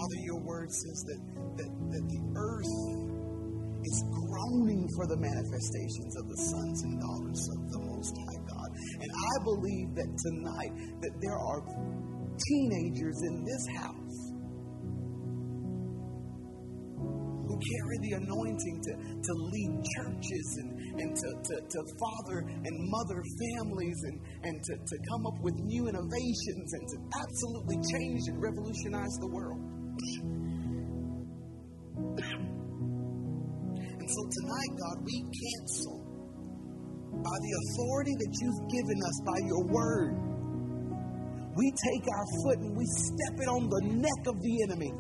Father, your word says that, that, that the earth is groaning for the manifestations of the sons and daughters of the Most High God. And I believe that tonight that there are teenagers in this house who carry the anointing to, to lead churches and, and to, to, to father and mother families and, and to, to come up with new innovations and to absolutely change and revolutionize the world. And so tonight, God, we cancel by the authority that you've given us by your word. We take our foot and we step it on the neck of the enemy.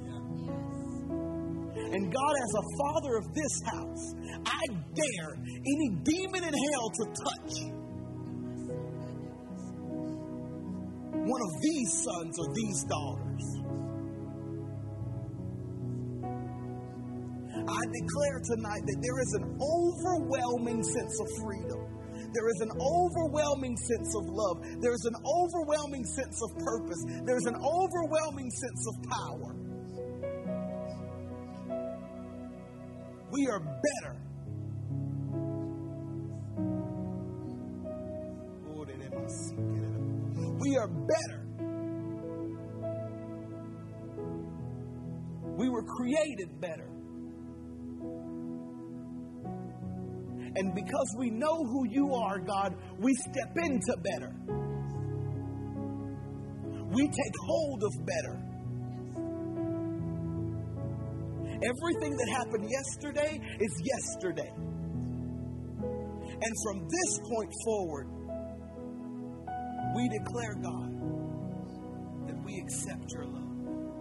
And God, as a father of this house, I dare any demon in hell to touch one of these sons or these daughters. I declare tonight that there is an overwhelming sense of freedom. There is an overwhelming sense of love. There is an overwhelming sense of purpose. There is an overwhelming sense of power. We are better. We are better. We were created better. And because we know who you are, God, we step into better. We take hold of better. Everything that happened yesterday is yesterday. And from this point forward, we declare, God, that we accept your love.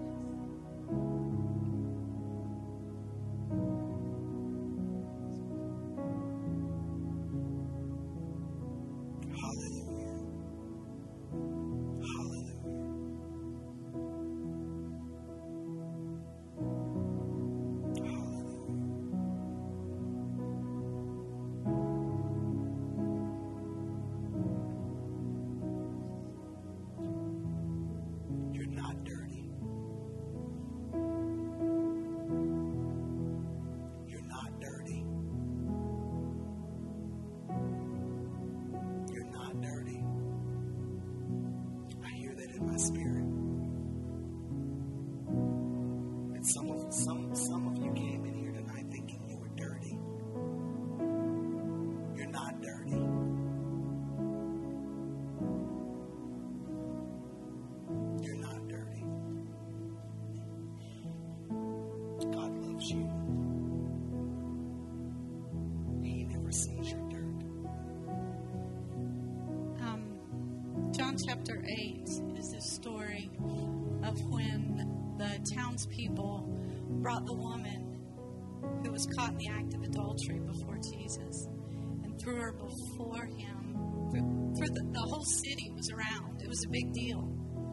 Spirit. And some of some some of you came in here tonight thinking you were dirty. You're not dirty. You're not dirty. God loves you. He never sees your dirt. Um, John chapter eight is the story of when the townspeople brought the woman who was caught in the act of adultery before Jesus and threw her before him. For the, the whole city was around. It was a big deal.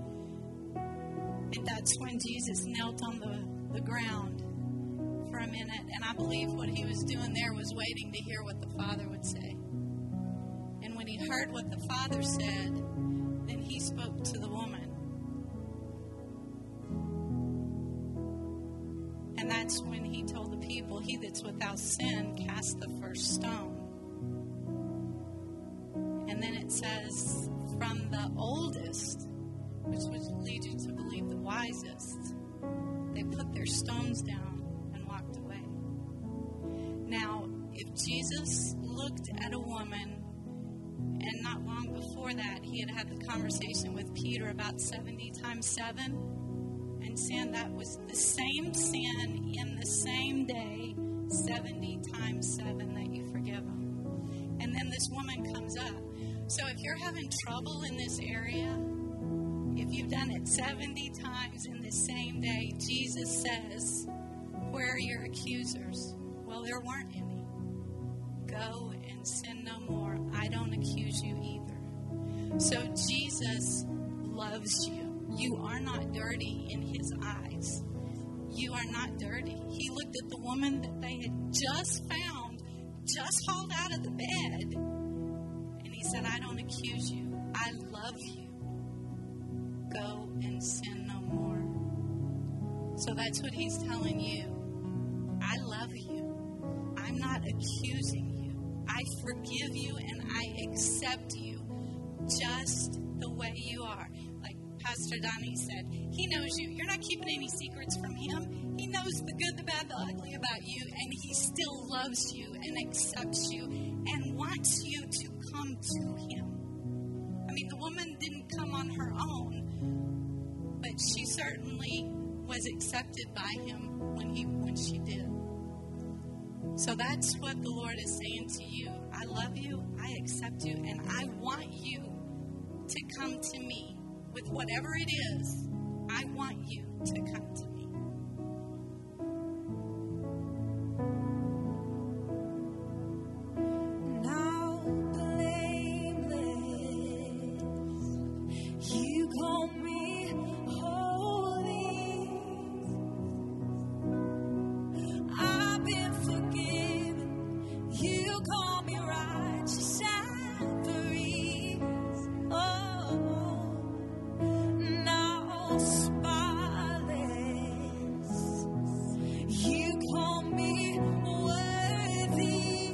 And that's when Jesus knelt on the, the ground for a minute. And I believe what he was doing there was waiting to hear what the Father would say. And when he heard what the Father said, then he spoke to the woman. And that's when he told the people, he that's without sin, cast the first stone. And then it says, from the oldest, which would lead you to believe the wisest, they put their stones down and walked away. Now, if Jesus looked at a woman, and not long before that, he had had the conversation with Peter about seventy times seven, and sin, that was the same sin in the same day, seventy times seven, that you forgive them. And then this woman comes up. So if you're having trouble in this area, if you've done it seventy times in the same day, Jesus says, where are your accusers? Well, there weren't any. Go and sin no more. I don't accuse you either. So Jesus loves you. You are not dirty in his eyes. You are not dirty. He looked at the woman that they had just found, just hauled out of the bed, and he said, I don't accuse you. I love you. Go and sin no more. So that's what he's telling you. I love you. I'm not accusing you. I forgive you and I accept you just the way you are. Like Pastor Donnie said, he knows you. You're not keeping any secrets from him. He knows the good, the bad, the ugly about you, and he still loves you and accepts you and wants you to come to him. I mean, the woman didn't come on her own, but she certainly was accepted by him when he when she did. So that's what the Lord is saying to you. I love you, I accept you, and I want you to come to me with whatever it is. I want you to come to me. Now blameless, you call me holy. I've been forgiven. You call me righteous and free. Oh, now spotless. You call me worthy.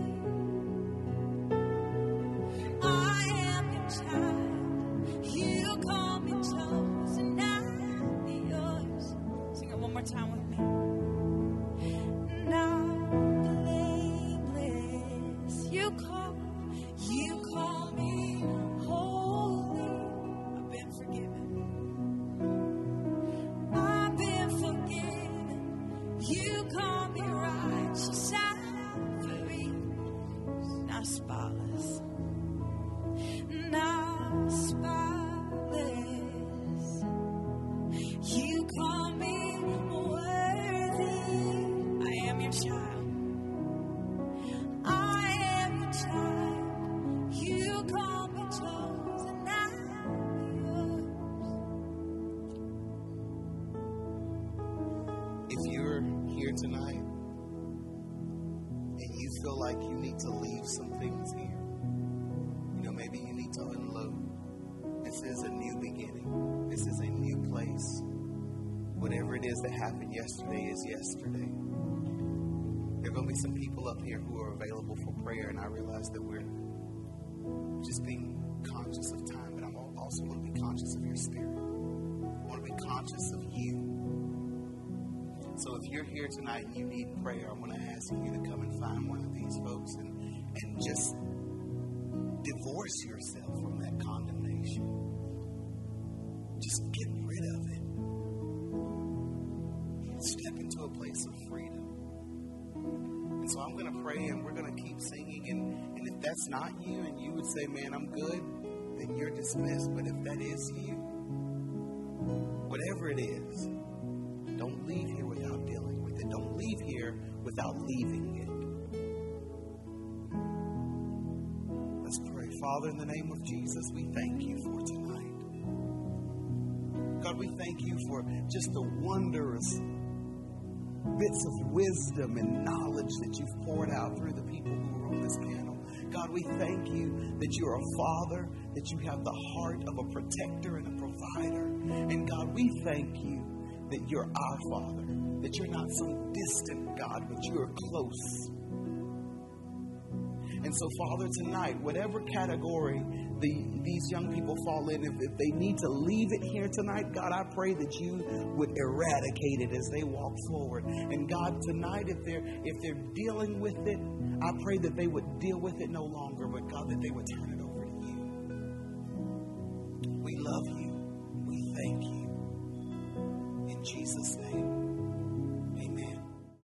I am your child. You call me chosen. I'm yours. Sing it one more time with me. Now blameless, you call, you call me holy. I've been forgiven. I've been forgiven. You call me righteous and free. Now spotless. Now spotless. You call me worthy. I am your child. I am your child. You call me chosen. I'm yours. If you're here tonight and you feel like you need to leave some things here, you know, maybe you need to unload. This is a new beginning. This is a new place. Whatever it is that happened yesterday is yesterday. There are going to be some people up here who are available for prayer, and I realize that we're just being conscious of time, but I'm also going to be conscious of your spirit. I want to be conscious of you. So if you're here tonight and you need prayer, I want to ask you to come and find one of these folks and, and just divorce yourself from that condemnation. Just get rid of it. Step into a place of freedom. And so I'm going to pray and we're going to keep singing. And, and if that's not you and you would say, man, I'm good, then you're dismissed. But if that is you, whatever it is, don't leave here without dealing with it. Don't leave here without leaving it. Let's pray. Father, in the name of Jesus, we thank you for tonight. God, we thank you for just the wondrous bits of wisdom and knowledge that you've poured out through the people who are on this panel. God, we thank you that you're a father, that you have the heart of a protector and a provider. And God, we thank you that you're our Father, that you're not some distant God, but you are close. And so, Father, tonight, whatever category the, these young people fall in, if, if they need to leave it here tonight, God, I pray that you would eradicate it as they walk forward. And God, tonight, if they're if they're dealing with it, I pray that they would deal with it no longer, but God, that they would turn it over to you. We love you. We thank you. In Jesus' name.